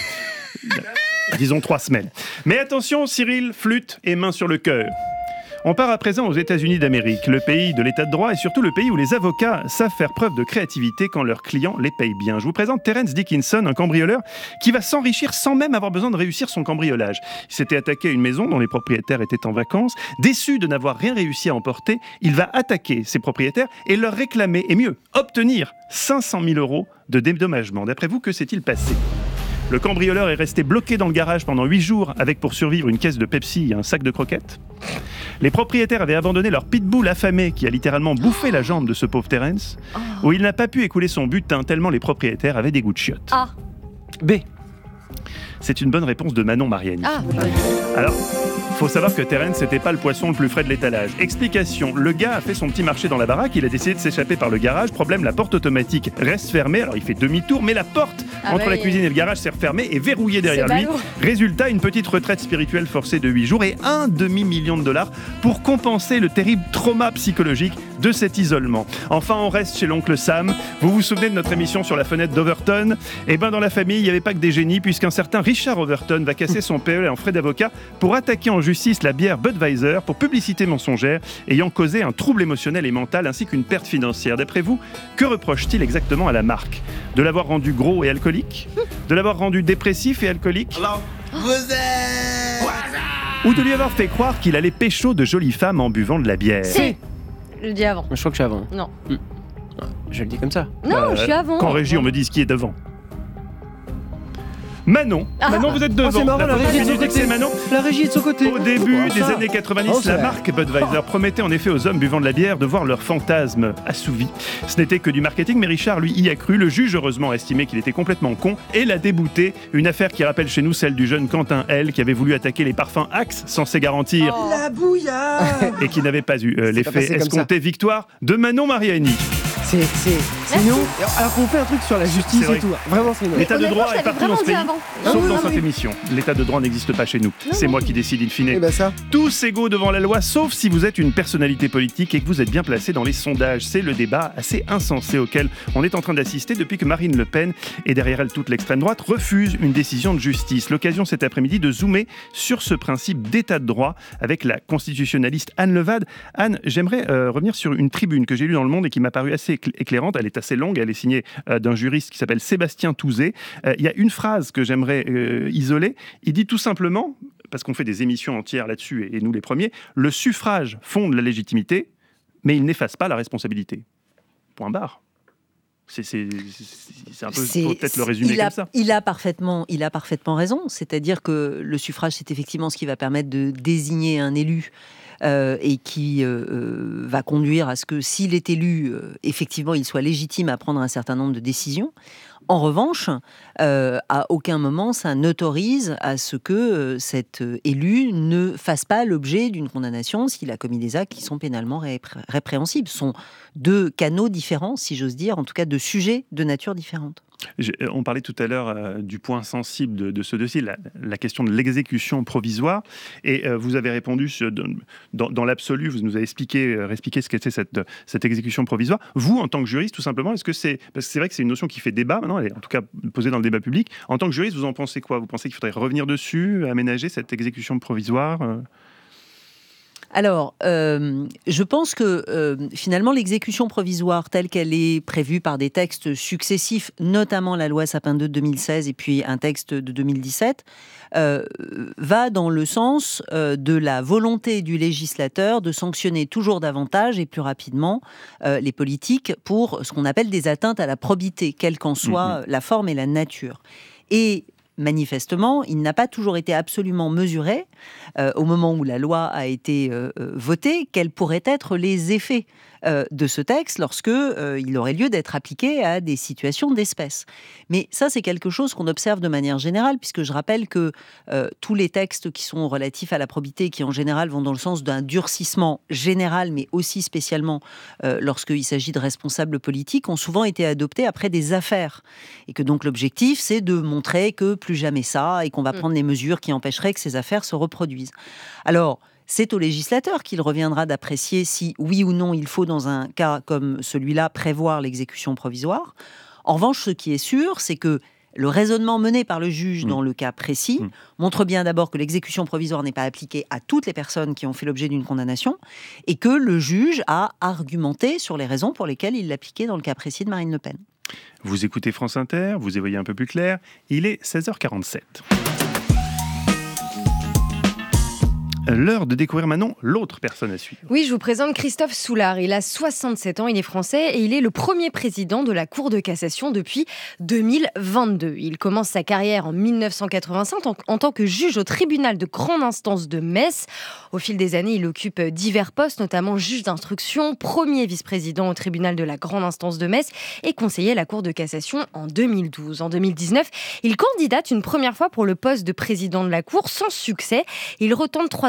Disons trois semaines. Mais attention, Cyril, flûte et main sur le cœur. On part à présent aux États-Unis d'Amérique, le pays de l'état de droit et surtout le pays où les avocats savent faire preuve de créativité quand leurs clients les payent bien. Je vous présente Terence Dickinson, un cambrioleur qui va s'enrichir sans même avoir besoin de réussir son cambriolage. Il s'était attaqué à une maison dont les propriétaires étaient en vacances. Déçu de n'avoir rien réussi à emporter, il va attaquer ses propriétaires et leur réclamer, et mieux, obtenir cinq cent mille euros de dédommagement. D'après vous, que s'est-il passé ? Le cambrioleur est resté bloqué dans le garage pendant huit jours avec pour survivre une caisse de Pepsi et un sac de croquettes. Les propriétaires avaient abandonné leur pitbull affamé qui a littéralement bouffé la jambe de ce pauvre Terence, oh. où il n'a pas pu écouler son butin tellement les propriétaires avaient des goûts de chiottes. Ah. B. C'est une bonne réponse de Manon Mariani. Ah. Alors, Faut savoir que Terence, c'était pas le poisson le plus frais de l'étalage. Explication, le gars a fait son petit marché dans la baraque, il a décidé de s'échapper par le garage. Problème, la porte automatique reste fermée, alors il fait demi-tour, mais la porte Ah entre bah la oui. cuisine et le garage s'est refermée et verrouillée derrière C'est lui. ballot. Résultat, une petite retraite spirituelle forcée de huit jours et un demi-million de dollars pour compenser le terrible trauma psychologique de cet isolement. Enfin, on reste chez l'oncle Sam. Vous vous souvenez de notre émission sur la fenêtre d'Overton ? Eh ben, dans la famille, il n'y avait pas que des génies, puisqu'un certain Richard Overton va casser son P E en frais d'avocat pour attaquer en justice la bière Budweiser pour publicité mensongère ayant causé un trouble émotionnel et mental ainsi qu'une perte financière. D'après vous, que reproche-t-il exactement à la marque ? De l'avoir rendu gros et alcoolique ? De l'avoir rendu dépressif et alcoolique ? Ou de lui avoir fait croire qu'il allait pécho de jolies femmes en buvant de la bière ? C'est. Je le dis avant. Je crois que je suis avant. Non. Je le dis comme ça. Non, Euh, je suis avant. Qu'en régie, on me dise qui est devant. Manon, Ah. Manon, vous êtes devant. Oh, c'est marrant, la photo régie est de son finit, côté. c'est Manon. La régie est de son côté. Au début Oh, des ça. années quatre-vingt-dix, Oh, ça. la marque Budweiser promettait en effet aux hommes buvant de la bière de voir leur fantasme assouvi. Ce n'était que du marketing, mais Richard, lui, y a cru. Le juge, heureusement, a estimé qu'il était complètement con et l'a débouté. Une affaire qui rappelle chez nous celle du jeune Quentin L, qui avait voulu attaquer les parfums Axe, censés garantir, La bouillade. et qui n'avait pas eu euh, C'est pas l'effet passé comme escompté. Victoire de Manon Mariani. C'est, c'est, c'est nous. Alors qu'on fait un truc sur la justice C'est vrai. et tout. Vraiment, c'est nous. L'état de honnêtement, droit je est l'avais partout dans ce pays, vraiment dit avant. sauf Ah oui, dans ah cette oui. émission. L'état de droit n'existe pas chez nous. C'est moi qui décide in fine. Eh ben ça. Tous égaux devant la loi, sauf si vous êtes une personnalité politique et que vous êtes bien placé dans les sondages. C'est le débat assez insensé auquel on est en train d'assister depuis que Marine Le Pen, et derrière elle toute l'extrême droite, refuse une décision de justice. L'occasion cet après-midi de zoomer sur ce principe d'état de droit avec la constitutionnaliste Anne Levade. Anne, j'aimerais euh, revenir sur une tribune que j'ai lue dans Le Monde et qui m'a paru assez écl- éclairante. Elle est assez longue, elle est signée euh, d'un juriste qui s'appelle Sébastien Touzé. Euh, Il y a une phrase que j'aimerais euh, isoler. Il dit tout simplement, parce qu'on fait des émissions entières là-dessus, et, et nous les premiers, le suffrage fonde la légitimité, mais il n'efface pas la responsabilité. Point barre. C'est, c'est, c'est, c'est un peu, C'est- faut peut-être le résumer il comme a, ça. Il a parfaitement, il a parfaitement raison. C'est-à-dire que le suffrage, c'est effectivement ce qui va permettre de désigner un élu. Euh, et qui euh, euh, va conduire à ce que s'il est élu, euh, effectivement, il soit légitime à prendre un certain nombre de décisions. En revanche, euh, à aucun moment ça n'autorise à ce que euh, cet euh, élu ne fasse pas l'objet d'une condamnation s'il a commis des actes qui sont pénalement répré- répréhensibles. Ce sont deux canaux différents, si j'ose dire, en tout cas de sujets de nature différente. J'ai- On parlait tout à l'heure euh, du point sensible de, de ce dossier, la, la question de l'exécution provisoire. Et euh, vous avez répondu sur- dans, dans l'absolu, vous nous avez expliqué, euh, expliqué ce qu'était cette, cette exécution provisoire. Vous, en tant que juriste, tout simplement, est-ce que c'est. Parce que c'est vrai que c'est une notion qui fait débat maintenant, elle est en tout cas posée dans le débat public. En tant que juriste, vous en pensez quoi ? Vous pensez qu'il faudrait revenir dessus, aménager cette exécution provisoire euh Alors, euh, je pense que euh, finalement, l'exécution provisoire telle qu'elle est prévue par des textes successifs, notamment la loi Sapin deux de deux mille seize et puis un texte de deux mille dix-sept, euh, va dans le sens euh, de la volonté du législateur de sanctionner toujours davantage et plus rapidement euh, les politiques pour ce qu'on appelle des atteintes à la probité, quelle qu'en soit la forme et la nature. Et manifestement, il n'a pas toujours été absolument mesuré, euh, au moment où la loi a été euh, euh, votée, quels pourraient être les effets euh, de ce texte lorsque euh, il aurait lieu d'être appliqué à des situations d'espèce. Mais ça, c'est quelque chose qu'on observe de manière générale, puisque je rappelle que euh, tous les textes qui sont relatifs à la probité, qui en général vont dans le sens d'un durcissement général, mais aussi spécialement euh, lorsqu'il s'agit de responsables politiques, ont souvent été adoptés après des affaires. Et que donc l'objectif, c'est de montrer que plus jamais ça, et qu'on va prendre des mesures qui empêcheraient que ces affaires se reproduisent. Alors, c'est au législateur qu'il reviendra d'apprécier si, oui ou non, il faut, dans un cas comme celui-là, prévoir l'exécution provisoire. En revanche, ce qui est sûr, c'est que le raisonnement mené par le juge mmh. dans le cas précis mmh. montre bien d'abord que l'exécution provisoire n'est pas appliquée à toutes les personnes qui ont fait l'objet d'une condamnation et que le juge a argumenté sur les raisons pour lesquelles il l'appliquait dans le cas précis de Marine Le Pen. Vous écoutez France Inter, vous y voyez un peu plus clair. Il est seize heures quarante-sept. L'heure de découvrir maintenant l'autre personne à suivre. Oui, je vous présente Christophe Soulard. Il a soixante-sept ans, il est français et il est le premier président de la Cour de cassation depuis deux mille vingt-deux. Il commence sa carrière en mille neuf cent quatre-vingt-cinq en, en tant que juge au tribunal de grande instance de Metz. Au fil des années, il occupe divers postes, notamment juge d'instruction, premier vice-président au tribunal de la grande instance de Metz et conseiller à la Cour de cassation en deux mille douze. En deux mille dix-neuf, il candidate une première fois pour le poste de président de la Cour sans succès. Il retente trois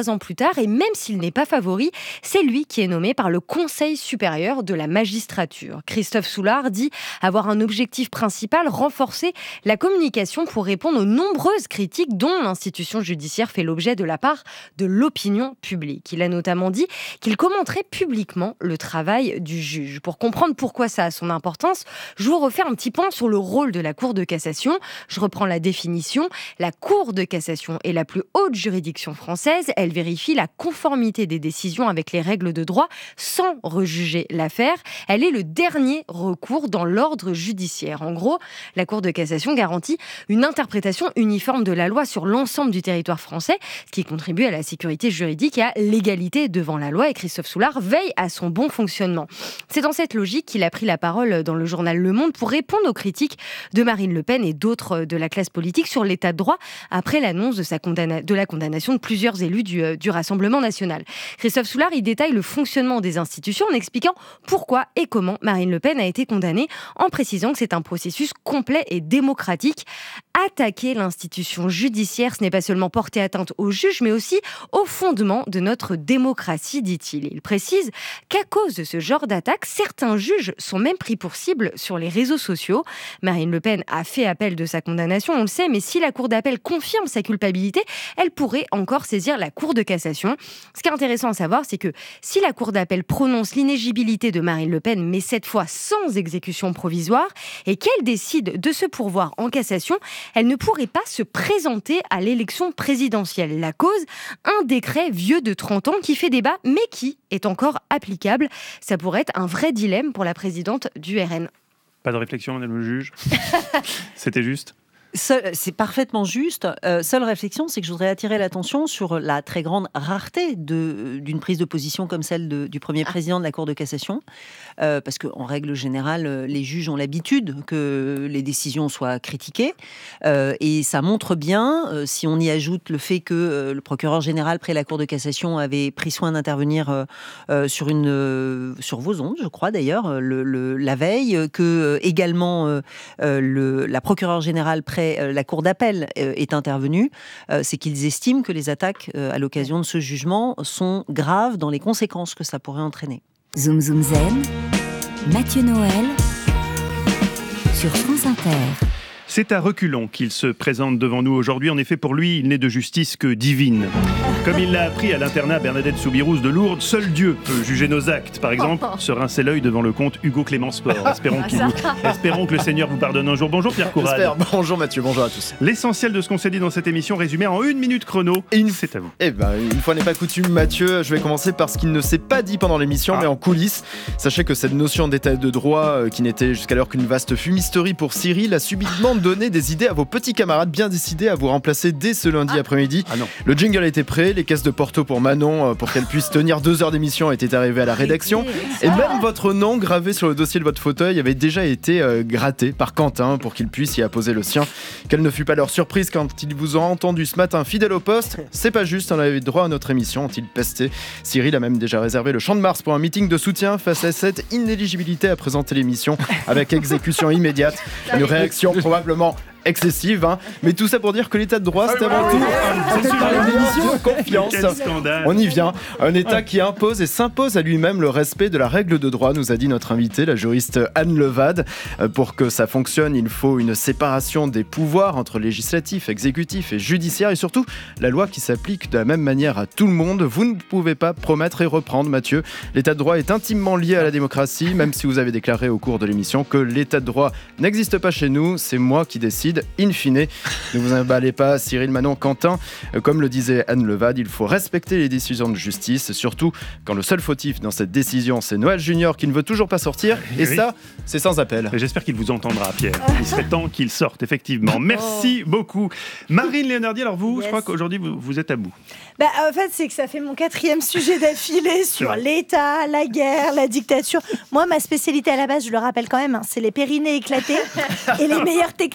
trois ans plus tard, et même s'il n'est pas favori, c'est lui qui est nommé par le Conseil supérieur de la magistrature. Christophe Soulard dit avoir un objectif principal, renforcer la communication pour répondre aux nombreuses critiques dont l'institution judiciaire fait l'objet de la part de l'opinion publique. Il a notamment dit qu'il commenterait publiquement le travail du juge. Pour comprendre pourquoi ça a son importance, je vous refais un petit point sur le rôle de la Cour de cassation. Je reprends la définition. La Cour de cassation est la plus haute juridiction française. Elle vérifie la conformité des décisions avec les règles de droit sans rejuger l'affaire. Elle est le dernier recours dans l'ordre judiciaire. En gros, la Cour de cassation garantit une interprétation uniforme de la loi sur l'ensemble du territoire français, ce qui contribue à la sécurité juridique et à l'égalité devant la loi. Et Christophe Soulard veille à son bon fonctionnement. C'est dans cette logique qu'il a pris la parole dans le journal Le Monde pour répondre aux critiques de Marine Le Pen et d'autres de la classe politique sur l'état de droit après l'annonce de, sa condamna- de la condamnation de plusieurs élus du, euh, du Rassemblement national. Christophe Soulard, il détaille le fonctionnement des institutions en expliquant pourquoi et comment Marine Le Pen a été condamnée, en précisant que c'est un processus complet et démocratique. Attaquer l'institution judiciaire, ce n'est pas seulement porter atteinte aux juges, mais aussi au fondement de notre démocratie, dit-il. Il précise qu'à cause de ce genre d'attaque, certains juges sont même pris pour cible sur les réseaux sociaux. Marine Le Pen a fait appel de sa condamnation, on le sait, mais si la Cour d'appel confirme sa culpabilité, elle pourrait encore saisir la Cour de cassation. Ce qui est intéressant à savoir, c'est que si la Cour d'appel prononce l'inéligibilité de Marine Le Pen, mais cette fois sans exécution provisoire, et qu'elle décide de se pourvoir en cassation, elle ne pourrait pas se présenter à l'élection présidentielle. La cause, un décret vieux de trente ans qui fait débat, mais qui est encore applicable. Ça pourrait être un vrai dilemme pour la présidente du R N. Pas de réflexion, madame le juge. C'était juste. Seul, c'est parfaitement juste. Euh, seule réflexion, c'est que je voudrais attirer l'attention sur la très grande rareté de, d'une prise de position comme celle de, du premier président de la Cour de cassation. Euh, parce qu'en règle générale, les juges ont l'habitude que les décisions soient critiquées. Euh, et ça montre bien, euh, si on y ajoute le fait que euh, le procureur général près la Cour de cassation avait pris soin d'intervenir euh, euh, sur, une, euh, sur vos ondes, je crois d'ailleurs, le, le, la veille, que euh, également euh, le, la procureure générale près la Cour d'appel est intervenue, c'est qu'ils estiment que les attaques à l'occasion de ce jugement sont graves dans les conséquences que ça pourrait entraîner. Zoom Zoom Zen, Mathieu Noël sur France Inter. C'est à reculons qu'il se présente devant nous aujourd'hui. En effet, pour lui, il n'est de justice que divine. Comme il l'a appris à l'internat Bernadette Soubirous de Lourdes, seul Dieu peut juger nos actes. Par exemple, se rincer l'œil devant le comte Hugo Clément Sport. Espérons, qu'il vous... Espérons que le Seigneur vous pardonne un jour. Bonjour Pierre Courade. J'espère. Bonjour Mathieu, bonjour à tous. L'essentiel de ce qu'on s'est dit dans cette émission résumé en une minute chrono. Et une... c'est à vous. Eh ben, une fois n'est pas coutume, Mathieu, je vais commencer par ce qu'il ne s'est pas dit pendant l'émission, ah. mais en coulisses. Sachez que cette notion d'état de droit, euh, qui n'était jusqu'alors qu'une vaste fumisterie pour Cyril, a subitement donné des idées à vos petits camarades bien décidés à vous remplacer dès ce lundi ah. après-midi. Ah non. Le jingle était prêt, les caisses de Porto pour Manon, pour qu'elle puisse tenir deux heures d'émission, étaient arrivées à la rédaction. Et même votre nom gravé sur le dossier de votre fauteuil avait déjà été euh, gratté par Quentin pour qu'il puisse y apposer le sien. Quelle ne fut pas leur surprise quand ils vous ont entendu ce matin fidèle au poste. C'est pas juste, on avait droit à notre émission, ont-ils pesté. Cyril a même déjà réservé le Champ de Mars pour un meeting de soutien face à cette inéligibilité à présenter l'émission avec exécution immédiate. Une réaction probablement excessive, hein. Mais tout ça pour dire que l'état de droit, c'est avant tout une émission de confiance. On y vient. Un État qui impose et s'impose à lui-même le respect de la règle de droit, nous a dit notre invitée, la juriste Anne Levade. Pour que ça fonctionne, il faut une séparation des pouvoirs entre législatif, exécutif et judiciaire, et surtout la loi qui s'applique de la même manière à tout le monde. Vous ne pouvez pas promettre et reprendre, Mathieu. L'état de droit est intimement lié à la démocratie, même si vous avez déclaré au cours de l'émission que l'état de droit n'existe pas chez nous, c'est moi qui décide. In fine, ne vous emballez pas, Cyril, Manon, Quentin. Comme le disait Anne Levade, il faut respecter les décisions de justice, surtout quand le seul fautif dans cette décision, c'est Noël Junior qui ne veut toujours pas sortir. Et oui. ça, c'est sans appel. J'espère qu'il vous entendra, Pierre. Il serait temps qu'il sorte, effectivement. Merci beaucoup. Marine Léonardi, alors vous, yes. je crois qu'aujourd'hui, vous, vous êtes à bout. Bah, en fait, c'est que ça fait mon quatrième sujet d'affilée sur l'État, la guerre, la dictature. Moi, ma spécialité à la base, je le rappelle quand même, hein, c'est les périnées éclatés et les meilleures techniques pour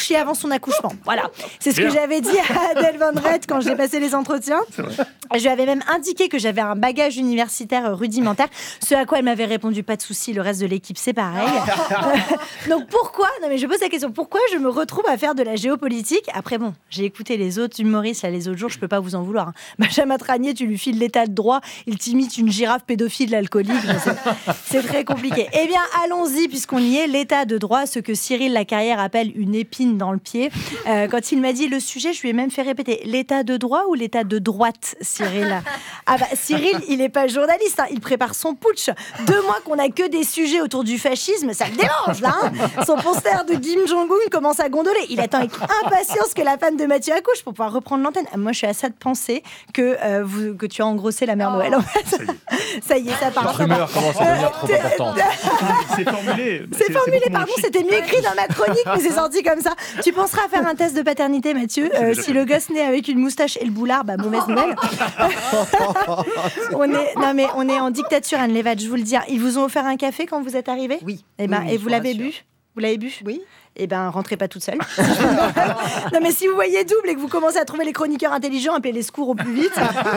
chier avant son accouchement. Voilà, c'est ce Bien. que j'avais dit à Adèle Van Rett quand j'ai passé les entretiens. Je lui avais même indiqué que j'avais un bagage universitaire rudimentaire, ce à quoi elle m'avait répondu pas de souci, le reste de l'équipe c'est pareil. Donc pourquoi, non mais je pose la question, pourquoi je me retrouve à faire de la géopolitique? Après bon, j'ai écouté les autres humoristes là les autres jours, je peux pas vous en vouloir. Hein. Benjamin Tranier, tu lui files l'état de droit, il t'imite une girafe pédophile alcoolique, c'est, c'est très compliqué. Eh bien allons-y puisqu'on y est, l'état de droit, ce que Cyril Lacarrière appelle une épine dans le pied. Euh, quand il m'a dit le sujet, je lui ai même fait répéter, l'état de droit ou l'état de droite, Cyril? Ah bah Cyril, il est pas journaliste, hein, il prépare son putsch. Deux mois qu'on a que des sujets autour du fascisme, ça le dérange là. Hein. Son poster de Kim Jong-un commence à gondoler. Il attend avec impatience que la femme de Mathieu accouche pour pouvoir reprendre l'antenne. Moi, je suis à ça de penser que, euh, vous, que tu as engrossé la mère Noël. En fait. Ça y est, ça part. La rumeur commence à devenir trop importante. C'est formulé. C'est, c'est formulé, c'est pardon, c'était mieux écrit dans ma chronique, mais c'est sorti comme ça. Tu penseras à faire un test de paternité, Mathieu. Euh, si le gosse naît avec une moustache et le boulard, bah mauvaise nouvelle. on est, non mais on est en dictature, Anne Lévade, je vous le dis. Ils vous ont offert un café quand vous êtes arrivés? Oui. Et, ben, oui, oui, et vous l'avez bu? Vous l'avez bu? Oui. Eh ben, rentrez pas toute seule. Non, mais si vous voyez double et que vous commencez à trouver les chroniqueurs intelligents, appelez les secours au plus vite.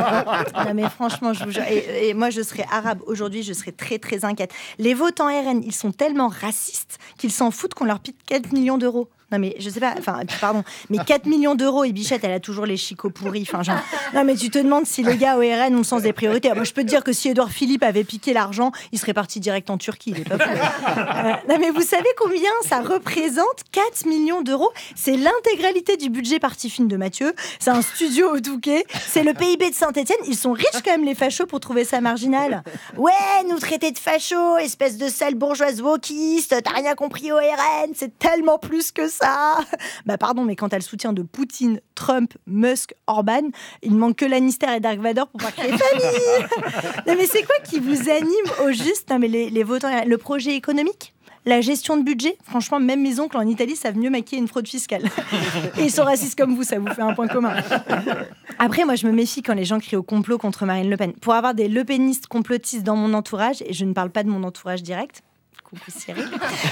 Non, mais franchement, je vous jure. Et, et moi, je serais arabe aujourd'hui, je serais très, très inquiète. Les votants R N, ils sont tellement racistes qu'ils s'en foutent qu'on leur pique quatre millions d'euros. Non, mais je sais pas, enfin, pardon, mais quatre millions d'euros et Bichette, elle a toujours les chicots pourris. Enfin, genre, non, mais tu te demandes si les gars au R N ont le sens des priorités. Moi, je peux te dire que si Édouard Philippe avait piqué l'argent, il serait parti direct en Turquie. Il est pas fou. Euh, non, mais vous savez combien ça représente? Quatre millions d'euros. C'est l'intégralité du budget parti film de Mathieu. C'est un studio au Touquet. C'est le P I B de Saint-Etienne. Ils sont riches quand même, les fachos, pour trouver ça marginal. Ouais, nous traiter de fachos, espèce de sale bourgeoise wokiste, t'as rien compris au R N, c'est tellement plus que ça. Bah pardon, mais quand t'as le soutien de Poutine, Trump, Musk, Orban, il ne manque que Lannister et Dark Vador pour pas créer famille. Non mais c'est quoi qui vous anime au juste? Non mais les, les votants, le projet économique, la gestion de budget, franchement, même mes oncles en Italie savent mieux maquiller une fraude fiscale. Et ils sont racistes comme vous, ça vous fait un point commun. Après, moi, je me méfie quand les gens crient au complot contre Marine Le Pen. Pour avoir des Le Penistes complotistes dans mon entourage, et je ne parle pas de mon entourage direct, coucou Cyril,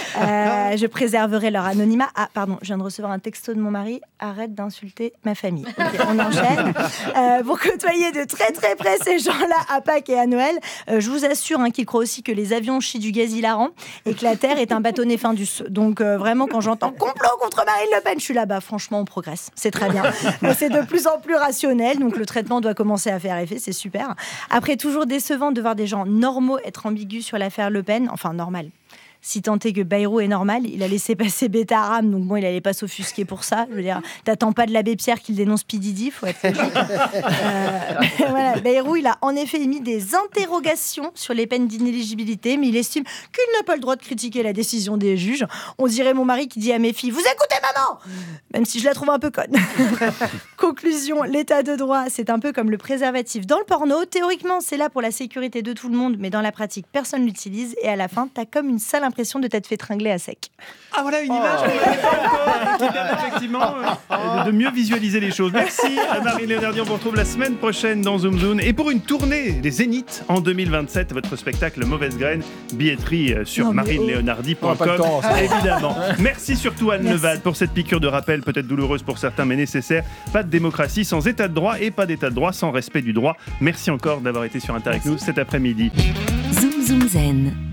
euh, je préserverai leur anonymat. Ah, pardon, je viens de recevoir un texto de mon mari. Arrête d'insulter ma famille. Okay, on enchaîne. Euh, pour côtoyer de très très près ces gens-là à Pâques et à Noël, euh, je vous assure hein, qu'ils croient aussi que les avions chient du gaz hilarant et que la Terre est un bâtonnet Findus. Donc euh, vraiment, quand j'entends complot contre Marine Le Pen, je suis là-bas. Franchement, on progresse. C'est très bien. Mais c'est de plus en plus rationnel. Donc le traitement doit commencer à faire effet. C'est super. Après, toujours décevant de voir des gens normaux être ambigus sur l'affaire Le Pen. Enfin, normal. Si tant est que Bayrou est normal, il a laissé passer Beta Haram, donc bon, il allait pas s'offusquer pour ça. Je veux dire, t'attends pas de l'abbé Pierre qu'il dénonce P. Diddy, faut être logique. Euh, voilà, Bayrou, il a en effet émis des interrogations sur les peines d'inéligibilité, mais il estime qu'il n'a pas le droit de critiquer la décision des juges. On dirait mon mari qui dit à mes filles « Vous écoutez maman !» Même si je la trouve un peu conne. Conclusion, l'état de droit, c'est un peu comme le préservatif dans le porno. Théoriquement, c'est là pour la sécurité de tout le monde, mais dans la pratique, personne l'utilise. Et à la fin, t'as comme une sale impression de t'être fait tringler à sec. Ah voilà une image qu'on n'avait pas encore, qui permet effectivement euh, de mieux visualiser les choses. Merci à Marine Léonardi, on vous retrouve la semaine prochaine dans Zoom Zoom. Et pour une tournée des Zéniths en deux mille vingt-sept, votre spectacle Mauvaise Graine, billetterie sur marine léonardi point com, évidemment. Merci surtout Anne Levade pour cette piqûre de rappel, peut-être douloureuse pour certains mais nécessaire. Pas de démocratie sans état de droit et pas d'état de droit sans respect du droit. Merci encore d'avoir été sur Inter avec nous cet après-midi. Zoom Zoom Zen.